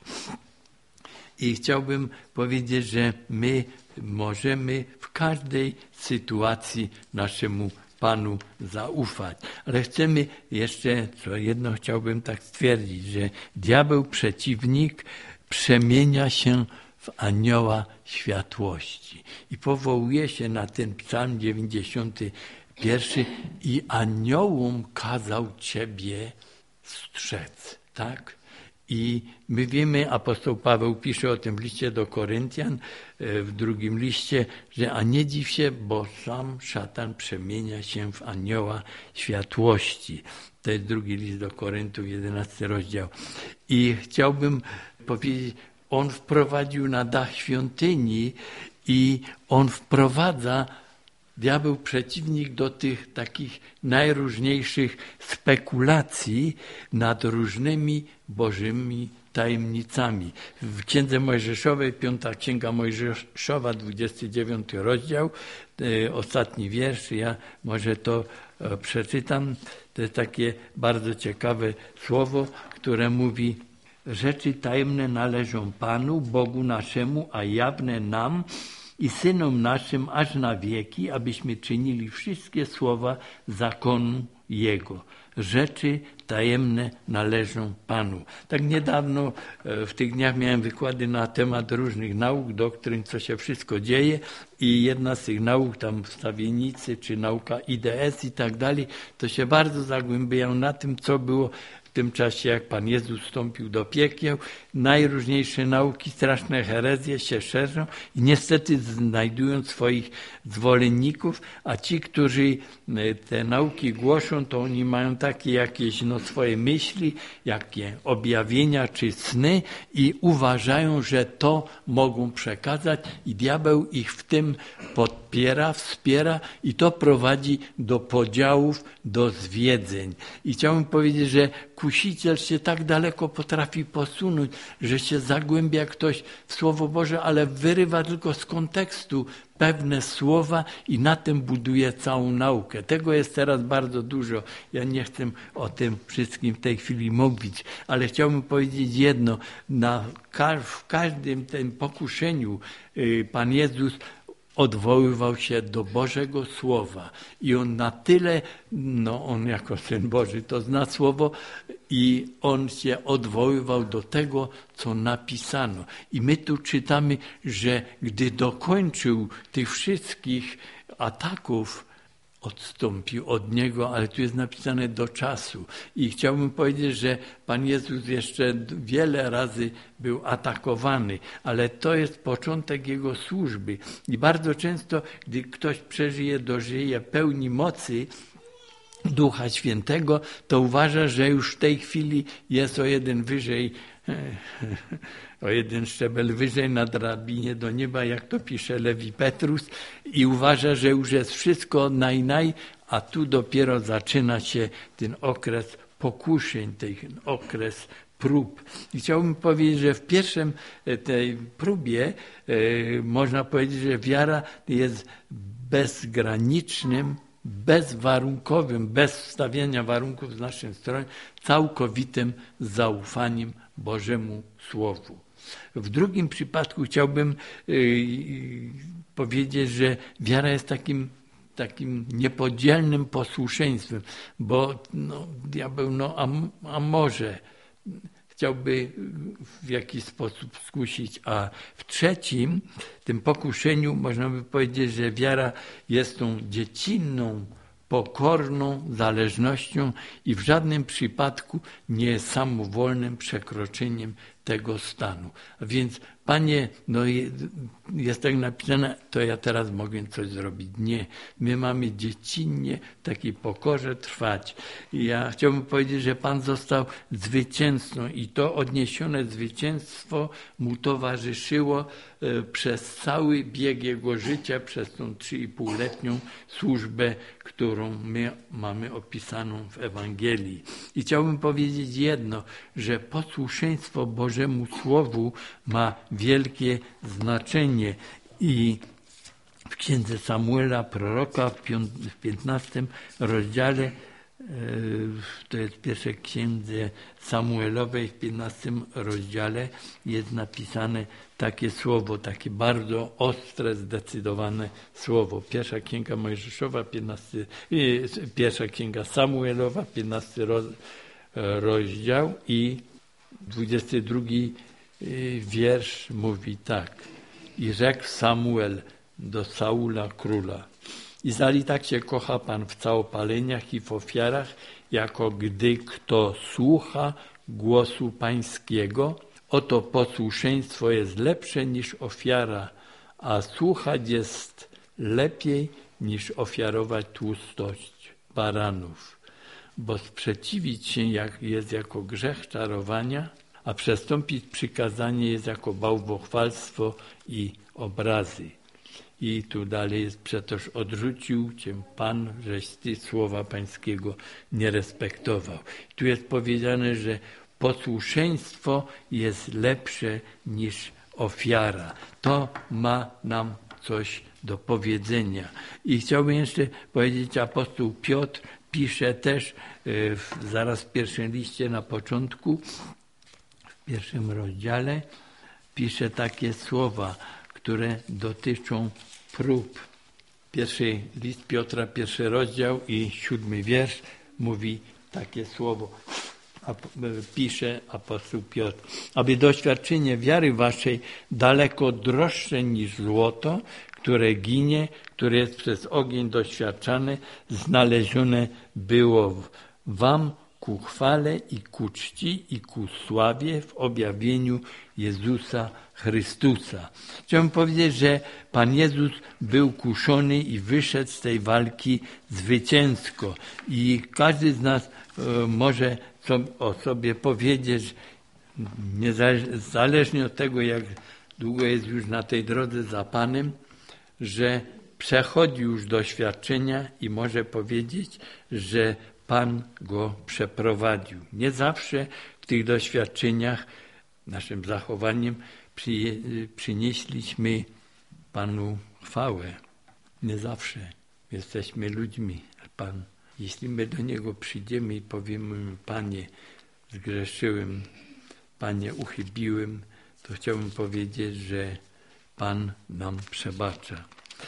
I chciałbym powiedzieć, że my możemy w każdej sytuacji naszemu Panu zaufać. Ale chcemy jeszcze, co jedno chciałbym tak stwierdzić, że diabeł, przeciwnik, przemienia się w anioła światłości. I powołuje się na ten psalm dziewięćdziesiąty pierwszy i aniołom kazał Ciebie strzec. Tak? I my wiemy, apostoł Paweł pisze o tym w liście do Koryntian, w drugim liście, że a nie dziw się, bo sam szatan przemienia się w anioła światłości. To jest drugi list do Koryntów, jedenasty rozdział. I chciałbym powiedzieć, on wprowadził na dach świątyni i on wprowadza, diabeł, przeciwnik, do tych takich najróżniejszych spekulacji nad różnymi bożymi tajemnicami. W Księdze Mojżeszowej, piąta Księga Mojżeszowa, dwudziesty dziewiąty rozdział, e, ostatni wiersz, ja może to e, przeczytam. To jest takie bardzo ciekawe słowo, które mówi: rzeczy tajemne należą Panu, Bogu naszemu, a jawne nam i synom naszym aż na wieki, abyśmy czynili wszystkie słowa zakonu Jego. Rzeczy tajemne należą Panu. Tak niedawno, w tych dniach miałem wykłady na temat różnych nauk, doktryn, co się wszystko dzieje i jedna z tych nauk, tam wstawiennicy, czy nauka I D S i tak dalej, to się bardzo zagłębiają na tym, co było tym czasie, jak Pan Jezus wstąpił do piekieł, najróżniejsze nauki, straszne herezje się szerzą i niestety znajdują swoich zwolenników, a ci, którzy te nauki głoszą, to oni mają takie jakieś no, swoje myśli, jakie objawienia czy sny i uważają, że to mogą przekazać i diabeł ich w tym podpiera, wspiera i to prowadzi do podziałów, do zwiedzeń. I chciałbym powiedzieć, że kusiciel się tak daleko potrafi posunąć, że się zagłębia ktoś w Słowo Boże, ale wyrywa tylko z kontekstu pewne słowa i na tym buduje całą naukę. Tego jest teraz bardzo dużo. Ja nie chcę o tym wszystkim w tej chwili mówić, ale chciałbym powiedzieć jedno. Na, w każdym tym pokuszeniu Pan Jezus odwoływał się do Bożego Słowa i on na tyle, no on jako Syn Boży to zna Słowo i on się odwoływał do tego, co napisano. I my tu czytamy, że gdy dokończył tych wszystkich ataków, odstąpił od niego, ale tu jest napisane do czasu. I chciałbym powiedzieć, że Pan Jezus jeszcze wiele razy był atakowany, ale to jest początek Jego służby. I bardzo często, gdy ktoś przeżyje, dożyje pełni mocy Ducha Świętego, to uważa, że już w tej chwili jest o jeden wyżej, o jeden szczebel wyżej na drabinie do nieba, jak to pisze Lewi Petrus, i uważa, że już jest wszystko naj, naj, a tu dopiero zaczyna się ten okres pokuszeń, ten okres prób. I chciałbym powiedzieć, że w pierwszym tej próbie e, można powiedzieć, że wiara jest bezgranicznym, bezwarunkowym, bez stawiania warunków z naszej strony, całkowitym zaufaniem Bożemu Słowu. W drugim przypadku chciałbym yy, powiedzieć, że wiara jest takim, takim niepodzielnym posłuszeństwem, bo no, diabeł, no a, a może chciałby w jakiś sposób skusić, a w trzecim, tym pokuszeniu, można by powiedzieć, że wiara jest tą dziecinną, pokorną zależnością i w żadnym przypadku nie jest samowolnym przekroczeniem tego stanu. A więc, Panie, no jest tak napisane, to ja teraz mogę coś zrobić. Nie, my mamy dziecinnie w takiej pokorze trwać. I ja chciałbym powiedzieć, że Pan został zwycięzcą i to odniesione zwycięstwo mu towarzyszyło przez cały bieg jego życia, przez tą trzy i półletnią służbę, którą my mamy opisaną w Ewangelii. I chciałbym powiedzieć jedno, że posłuszeństwo Bożemu Słowu ma wielkie znaczenie i w księdze Samuela, proroka, w piętnastym rozdziale, to jest w pierwszej księdze Samuelowej, w piętnastym rozdziale jest napisane takie słowo, takie bardzo ostre, zdecydowane słowo. Pierwsza księga Mojżeszowa, piętnasty, pierwsza księga Samuelowa, piętnasty rozdział i dwudziesty drugi wiersz mówi tak. I rzekł Samuel do Saula króla: Izraeli tak się kocha Pan w całopaleniach i w ofiarach, jako gdy kto słucha głosu Pańskiego. Oto posłuszeństwo jest lepsze niż ofiara, a słuchać jest lepiej niż ofiarować tłustość baranów. Bo sprzeciwić się jak jest jako grzech czarowania, a przestąpić przykazanie jest jako bałwochwalstwo i obrazy. I tu dalej jest: przetoż odrzucił Cię Pan, żeś Ty słowa Pańskiego nie respektował. Tu jest powiedziane, że posłuszeństwo jest lepsze niż ofiara. To ma nam coś do powiedzenia. I chciałbym jeszcze powiedzieć, apostoł Piotr pisze też w, zaraz w pierwszym liście na początku, w pierwszym rozdziale, pisze takie słowa, które dotyczą prób. Pierwszy list Piotra, pierwszy rozdział i siódmy wiersz mówi takie słowo. Pisze apostoł Piotr: aby doświadczenie wiary waszej, daleko droższe niż złoto, które ginie, które jest przez ogień doświadczane, znalezione było wam ku chwale i ku czci i ku sławie w objawieniu Jezusa Chrystusa. Chciałbym powiedzieć, że Pan Jezus był kuszony i wyszedł z tej walki zwycięsko. I każdy z nas e, może o sobie powiedzieć, niezależnie od tego, jak długo jest już na tej drodze za Panem, że przechodzi już doświadczenia i może powiedzieć, że Pan go przeprowadził. Nie zawsze w tych doświadczeniach naszym zachowaniem przynieśliśmy Panu chwałę. Nie zawsze jesteśmy ludźmi. Pan, jeśli my do Niego przyjdziemy i powiemy: Panie, zgrzeszyłem, Panie, uchybiłem, to chciałbym powiedzieć, że Pan nam przebacza.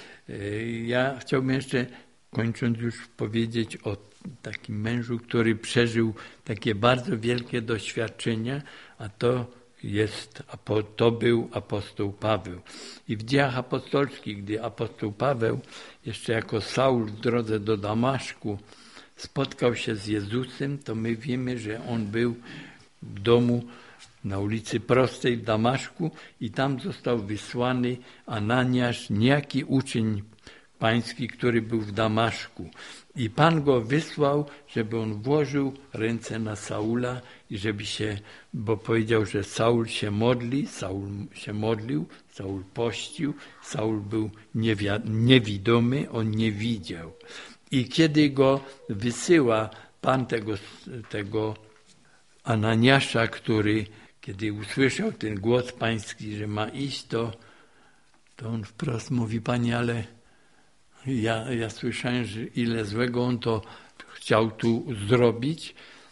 Ja chciałbym jeszcze, kończąc już, powiedzieć o takim mężu, który przeżył takie bardzo wielkie doświadczenia, a to jest, to był apostoł Paweł. I w Dziejach Apostolskich, gdy apostoł Paweł jeszcze jako Saul w drodze do Damaszku spotkał się z Jezusem, to my wiemy, że on był w domu na ulicy Prostej w Damaszku i tam został wysłany Ananiasz, niejaki uczeń pański, który był w Damaszku. I Pan go wysłał, żeby on włożył ręce na Saula i żeby się, bo powiedział, że Saul się modli, Saul się modlił, Saul pościł, Saul był niewidomy, on nie widział. I kiedy go wysyła Pan tego, tego Ananiasza, który kiedy usłyszał ten głos pański, że ma iść, to, to on wprost mówi: Panie, ale ja, ja słyszałem, że ile złego on to chciał tu zrobić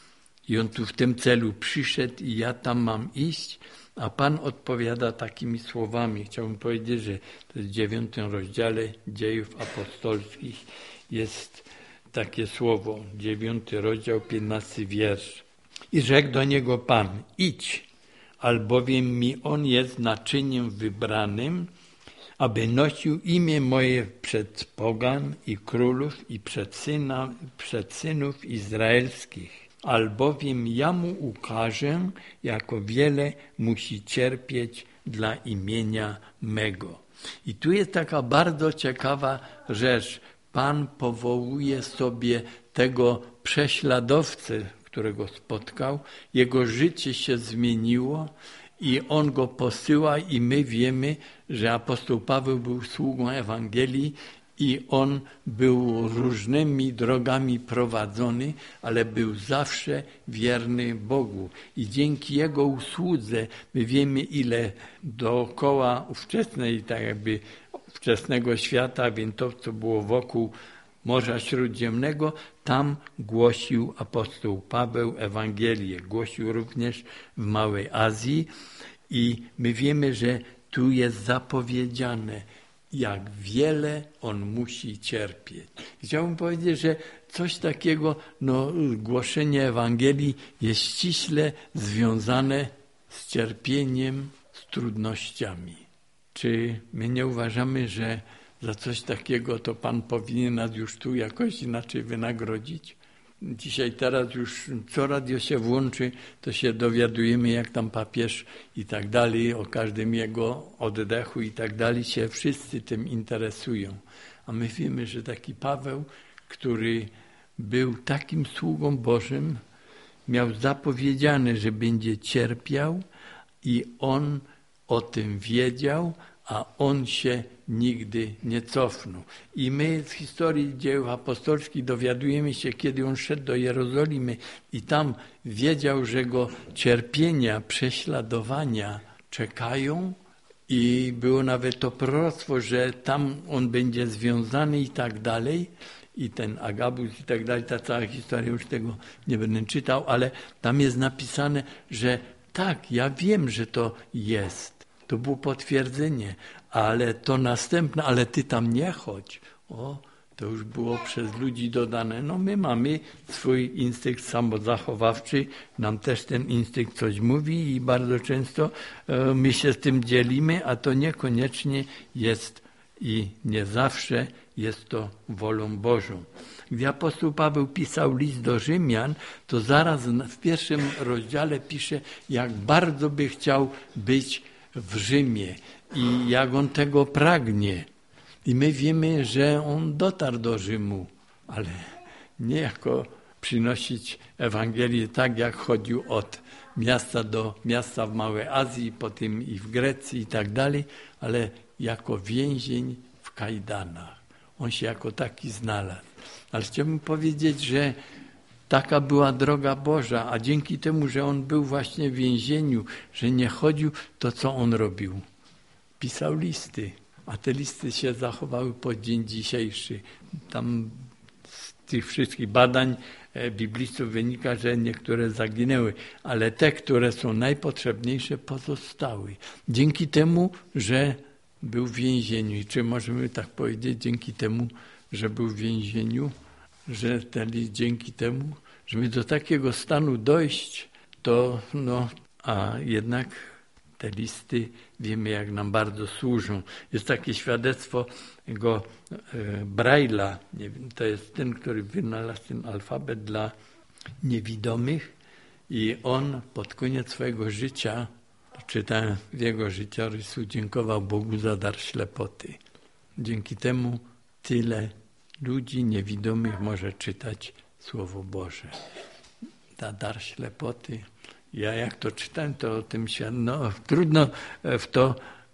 i on tu w tym celu przyszedł i ja tam mam iść, a Pan odpowiada takimi słowami. Chciałbym powiedzieć, że to jest w dziewiątym rozdziale Dziejów Apostolskich jest takie słowo, dziewiąty rozdział, piętnasty wiersz. I rzekł do niego Pan: idź, albowiem mi on jest naczyniem wybranym, aby nosił imię moje przed pogan i królów i przed, syna, przed synów izraelskich. Albowiem ja mu ukażę, jako wiele musi cierpieć dla imienia mego. I tu jest taka bardzo ciekawa rzecz. Pan powołuje sobie tego prześladowcę, którego spotkał. Jego życie się zmieniło i on go posyła i my wiemy, że apostoł Paweł był sługą Ewangelii i on był różnymi drogami prowadzony, ale był zawsze wierny Bogu. I dzięki jego usłudze my wiemy, ile dookoła ówczesnej, tak jakby ówczesnego świata, więc to, co było wokół Morza Śródziemnego, tam głosił apostoł Paweł Ewangelię. Głosił również w Małej Azji i my wiemy, że tu jest zapowiedziane, jak wiele on musi cierpieć. Chciałbym powiedzieć, że coś takiego, no, głoszenie Ewangelii jest ściśle związane z cierpieniem, z trudnościami. Czy my nie uważamy, że za coś takiego to Pan powinien nas już tu jakoś inaczej wynagrodzić? Dzisiaj, teraz już co radio się włączy, to się dowiadujemy, jak tam papież i tak dalej, o każdym jego oddechu i tak dalej, się wszyscy tym interesują. A my wiemy, że taki Paweł, który był takim sługą Bożym, miał zapowiedziane, że będzie cierpiał i on o tym wiedział, a on się nigdy nie cofnął. I my z historii Dziejów Apostolskich dowiadujemy się, kiedy on szedł do Jerozolimy i tam wiedział, że go cierpienia, prześladowania czekają i było nawet to proroctwo, że tam on będzie związany i tak dalej. I ten Agabus i tak dalej, ta cała historia, już tego nie będę czytał, ale tam jest napisane, że tak, ja wiem, że to jest. To było potwierdzenie, ale to następne, ale ty tam nie chodź. O, to już było przez ludzi dodane. No my mamy swój instynkt samozachowawczy, nam też ten instynkt coś mówi i bardzo często e, my się z tym dzielimy, a to niekoniecznie jest i nie zawsze jest to wolą Bożą. Gdy apostoł Paweł pisał list do Rzymian, to zaraz w pierwszym rozdziale pisze, jak bardzo by chciał być w Rzymie i jak on tego pragnie. I my wiemy, że on dotarł do Rzymu, ale nie jako przynosić Ewangelię tak, jak chodził od miasta do miasta w Małej Azji, potem i w Grecji i tak dalej, ale jako więzień w kajdanach. On się jako taki znalazł. Ale chciałbym powiedzieć, że taka była droga Boża, a dzięki temu, że on był właśnie w więzieniu, że nie chodził, to co on robił? Pisał listy, a te listy się zachowały po dzień dzisiejszy. Tam z tych wszystkich badań biblistów wynika, że niektóre zaginęły, ale te, które są najpotrzebniejsze, pozostały. Dzięki temu, że był w więzieniu. I czy możemy tak powiedzieć, dzięki temu, że był w więzieniu, że ten list dzięki temu, żeby do takiego stanu dojść, to no, a jednak te listy wiemy, jak nam bardzo służą. Jest takie świadectwo jego e, Braille'a, nie wiem, to jest ten, który wynalazł ten alfabet dla niewidomych i on pod koniec swojego życia, czytałem w jego życiorysu, dziękował Bogu za dar ślepoty. Dzięki temu tyle ludzi niewidomych może czytać Słowo Boże. Ta dar ślepoty. Ja jak to czytałem, to o tym się, no trudno w to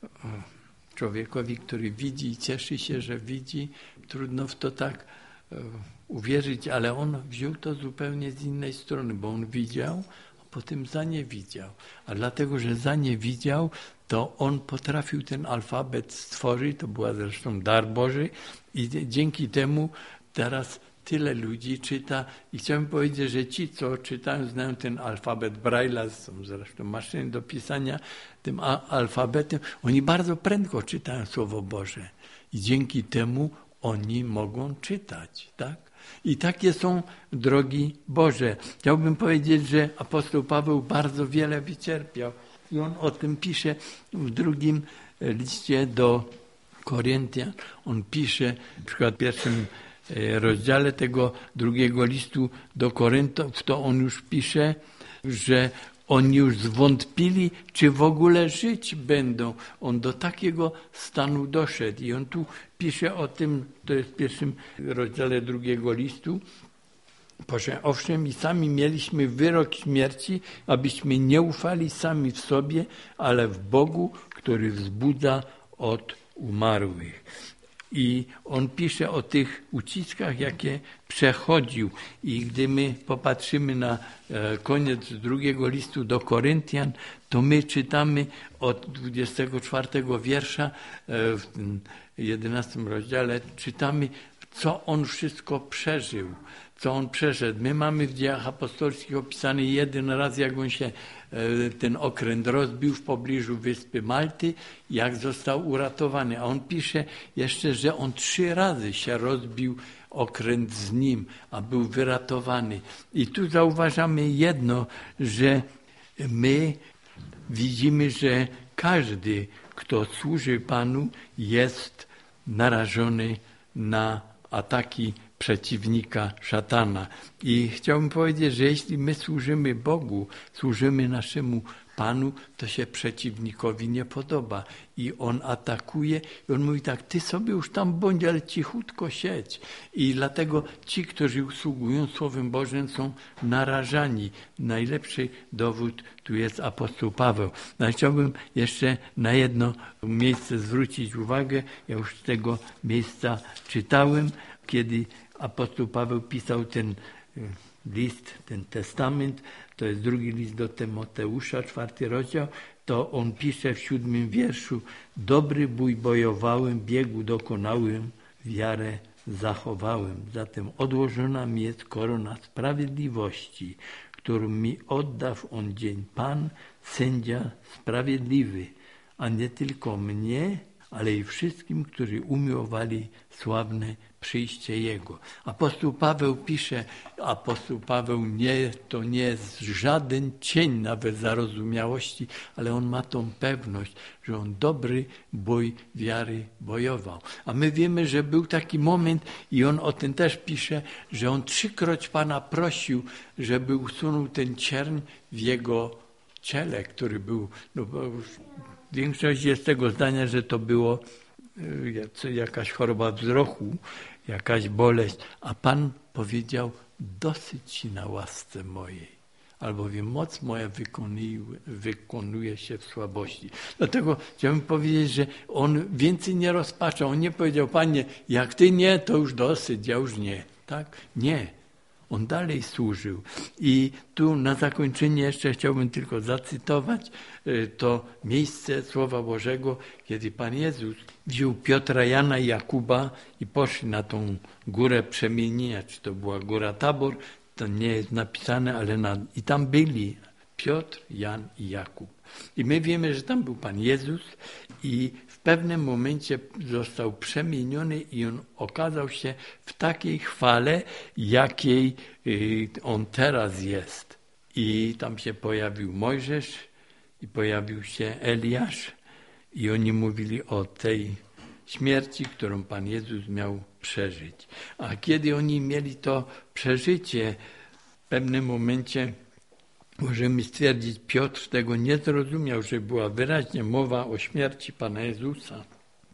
człowiekowi, który widzi i cieszy się, że widzi, trudno w to tak uwierzyć, ale on wziął to zupełnie z innej strony, bo on widział, a potem zaniewidział. A dlatego, że zaniewidział, to on potrafił ten alfabet stworzyć, to była zresztą dar Boży i dzięki temu teraz tyle ludzi czyta i chciałbym powiedzieć, że ci, co czytają, znają ten alfabet Braille'a, są zresztą maszyny do pisania tym alfabetem, oni bardzo prędko czytają Słowo Boże i dzięki temu oni mogą czytać, tak? I takie są drogi Boże. Chciałbym powiedzieć, że apostoł Paweł bardzo wiele wycierpiał i on o tym pisze w drugim liście do Koryntian. On pisze, na przykład w pierwszym rozdziale tego drugiego listu do Koryntów, to on już pisze, że oni już zwątpili, czy w ogóle żyć będą. On do takiego stanu doszedł. I on tu pisze o tym, to jest w pierwszym rozdziale drugiego listu, że owszem, i sami mieliśmy wyrok śmierci, abyśmy nie ufali sami w sobie, ale w Bogu, który wzbudza od umarłych. I on pisze o tych uciskach, jakie przechodził. I gdy my popatrzymy na koniec drugiego listu do Koryntian, to my czytamy od dwudziestego czwartego wiersza w jedenastym rozdziale, czytamy, co on wszystko przeżył, co on przeszedł. My mamy w Dziejach Apostolskich opisany jeden raz, jak on się ten okręt rozbił w pobliżu wyspy Malty, jak został uratowany. A on pisze jeszcze, że on trzy razy się rozbił okręt z nim, a był wyratowany. I tu zauważamy jedno, że my widzimy, że każdy, kto służy Panu, jest narażony na ataki przeciwnika szatana. I chciałbym powiedzieć, że jeśli my służymy Bogu, służymy naszemu Panu, to się przeciwnikowi nie podoba. I on atakuje i on mówi tak, ty sobie już tam bądź, ale cichutko siedź. I dlatego ci, którzy usługują Słowem Bożym, są narażani. Najlepszy dowód tu jest apostoł Paweł. No, chciałbym jeszcze na jedno miejsce zwrócić uwagę. Ja już z tego miejsca czytałem, kiedy apostoł Paweł pisał ten list, ten testament, to jest drugi list do Tymoteusza, czwarty rozdział, to on pisze w siódmym wierszu, dobry bój bojowałem, biegu dokonałem, wiarę zachowałem. Zatem odłożona mi jest korona sprawiedliwości, którą mi odda w on dzień Pan, sędzia sprawiedliwy, a nie tylko mnie, ale i wszystkim, którzy umiłowali sławne przyjście Jego. Apostoł Paweł pisze, apostoł Paweł nie, to nie jest żaden cień nawet zarozumiałości, ale on ma tą pewność, że on dobry bój wiary bojował. A my wiemy, że był taki moment i on o tym też pisze, że on trzykroć Pana prosił, żeby usunął ten cierń w jego ciele, który był, no, większość jest tego zdania, że to było jakaś choroba wzroku, jakaś boleść, a Pan powiedział, dosyć ci na łasce mojej, albowiem moc moja wykonuje, wykonuje się w słabości. Dlatego chciałbym powiedzieć, że on więcej nie rozpaczał, on nie powiedział, Panie, jak Ty nie, to już dosyć, ja już nie. Tak? Nie. On dalej służył. I tu na zakończenie jeszcze chciałbym tylko zacytować to miejsce Słowa Bożego, kiedy Pan Jezus wziął Piotra, Jana i Jakuba i poszli na tą górę przemienienia, czy to była góra Tabor, to nie jest napisane, ale na, i tam byli Piotr, Jan i Jakub. I my wiemy, że tam był Pan Jezus i w pewnym momencie został przemieniony i on okazał się w takiej chwale, jakiej on teraz jest. I tam się pojawił Mojżesz i pojawił się Eliasz i oni mówili o tej śmierci, którą Pan Jezus miał przeżyć. A kiedy oni mieli to przeżycie, w pewnym momencie możemy stwierdzić, Piotr tego nie zrozumiał, że była wyraźnie mowa o śmierci Pana Jezusa.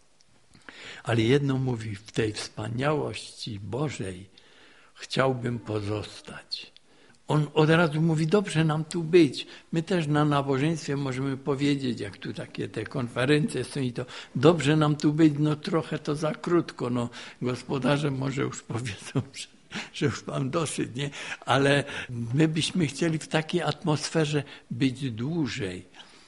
Ale jedno mówi, w tej wspaniałości Bożej chciałbym pozostać. On od razu mówi, dobrze nam tu być. My też na nabożeństwie możemy powiedzieć, jak tu takie te konferencje są i to, dobrze nam tu być, no trochę to za krótko, no gospodarze może już powiedzą, że że już mam dosyć, nie? Ale my byśmy chcieli w takiej atmosferze być dłużej.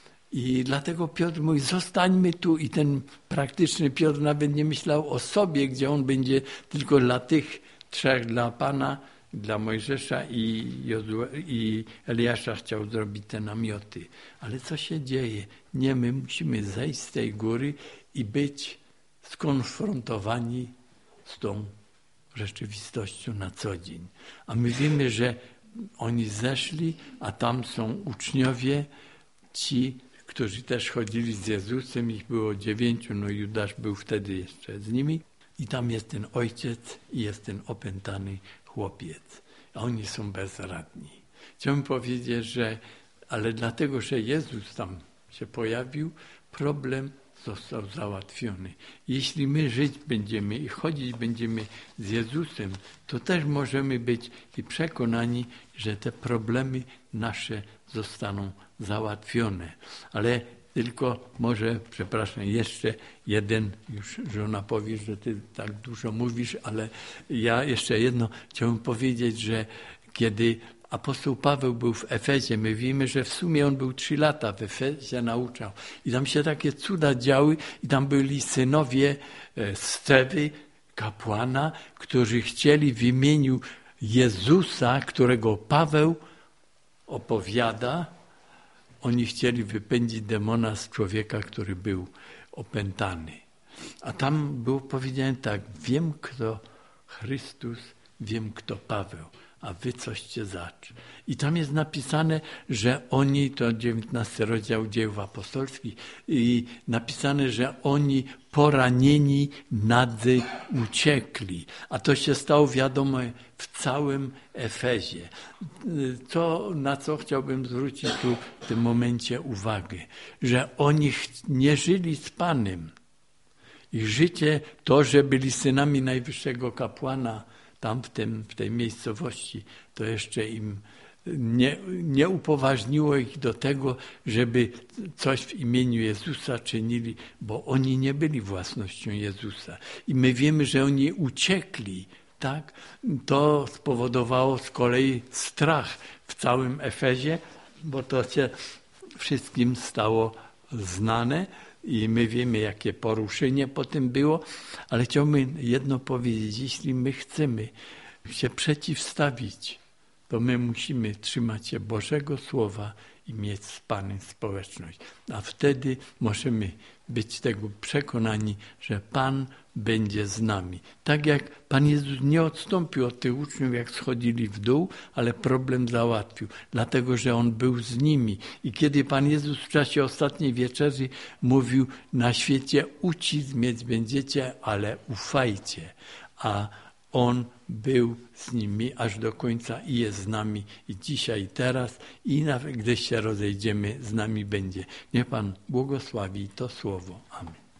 I dlatego Piotr mówi, zostańmy tu. I ten praktyczny Piotr nawet nie myślał o sobie, gdzie on będzie tylko dla tych trzech, dla Pana, dla Mojżesza i, Jozue, i Eliasza chciał zrobić te namioty. Ale co się dzieje? Nie, my musimy zejść z tej góry i być skonfrontowani z tą rzeczywistością na co dzień. A my wiemy, że oni zeszli, a tam są uczniowie, ci, którzy też chodzili z Jezusem, ich było dziewięciu, no Judasz był wtedy jeszcze z nimi i tam jest ten ojciec i jest ten opętany chłopiec. A oni są bezradni. Chciałbym powiedzieć, że ale dlatego, że Jezus tam się pojawił, problem został załatwiony. Jeśli my żyć będziemy i chodzić będziemy z Jezusem, to też możemy być i przekonani, że te problemy nasze zostaną załatwione. Ale tylko może, przepraszam, jeszcze jeden, już żona powie, że ty tak dużo mówisz, ale ja jeszcze jedno chciałbym powiedzieć, że kiedy apostoł Paweł był w Efezie, my wiemy, że w sumie on był trzy lata w Efezie, nauczał. I tam się takie cuda działy i tam byli synowie Scewy, kapłana, którzy chcieli w imieniu Jezusa, którego Paweł opowiada, oni chcieli wypędzić demona z człowieka, który był opętany. A tam było powiedziane tak, wiem kto Chrystus, wiem kto Paweł, a wy coście zacz. I tam jest napisane, że oni, to dziewiętnasty rozdział Dziejów Apostolskich, i napisane, że oni poranieni nadzy uciekli. A to się stało wiadomo w całym Efezie. To, na co chciałbym zwrócić tu w tym momencie uwagę, że oni nie żyli z Panem. Ich życie, to, że byli synami najwyższego kapłana, tam w, tym, w tej miejscowości, to jeszcze im nie, nie upoważniło ich do tego, żeby coś w imieniu Jezusa czynili, bo oni nie byli własnością Jezusa. I my wiemy, że oni uciekli, tak? To spowodowało z kolei strach w całym Efezie, bo to się wszystkim stało znane i my wiemy, jakie poruszenie po tym było, ale chciałbym jedno powiedzieć, jeśli my chcemy się przeciwstawić, to my musimy trzymać się Bożego Słowa i mieć z Panem społeczność. A wtedy możemy być tego przekonani, że Pan będzie z nami. Tak jak Pan Jezus nie odstąpił od tych uczniów, jak schodzili w dół, ale problem załatwił, dlatego że On był z nimi. I kiedy Pan Jezus w czasie ostatniej wieczerzy mówił, na świecie ucisk mieć będziecie, ale ufajcie. A On był z nimi aż do końca i jest z nami i dzisiaj, i teraz, i nawet gdy się rozejdziemy, z nami będzie. Niech Pan błogosławi to słowo. Amen.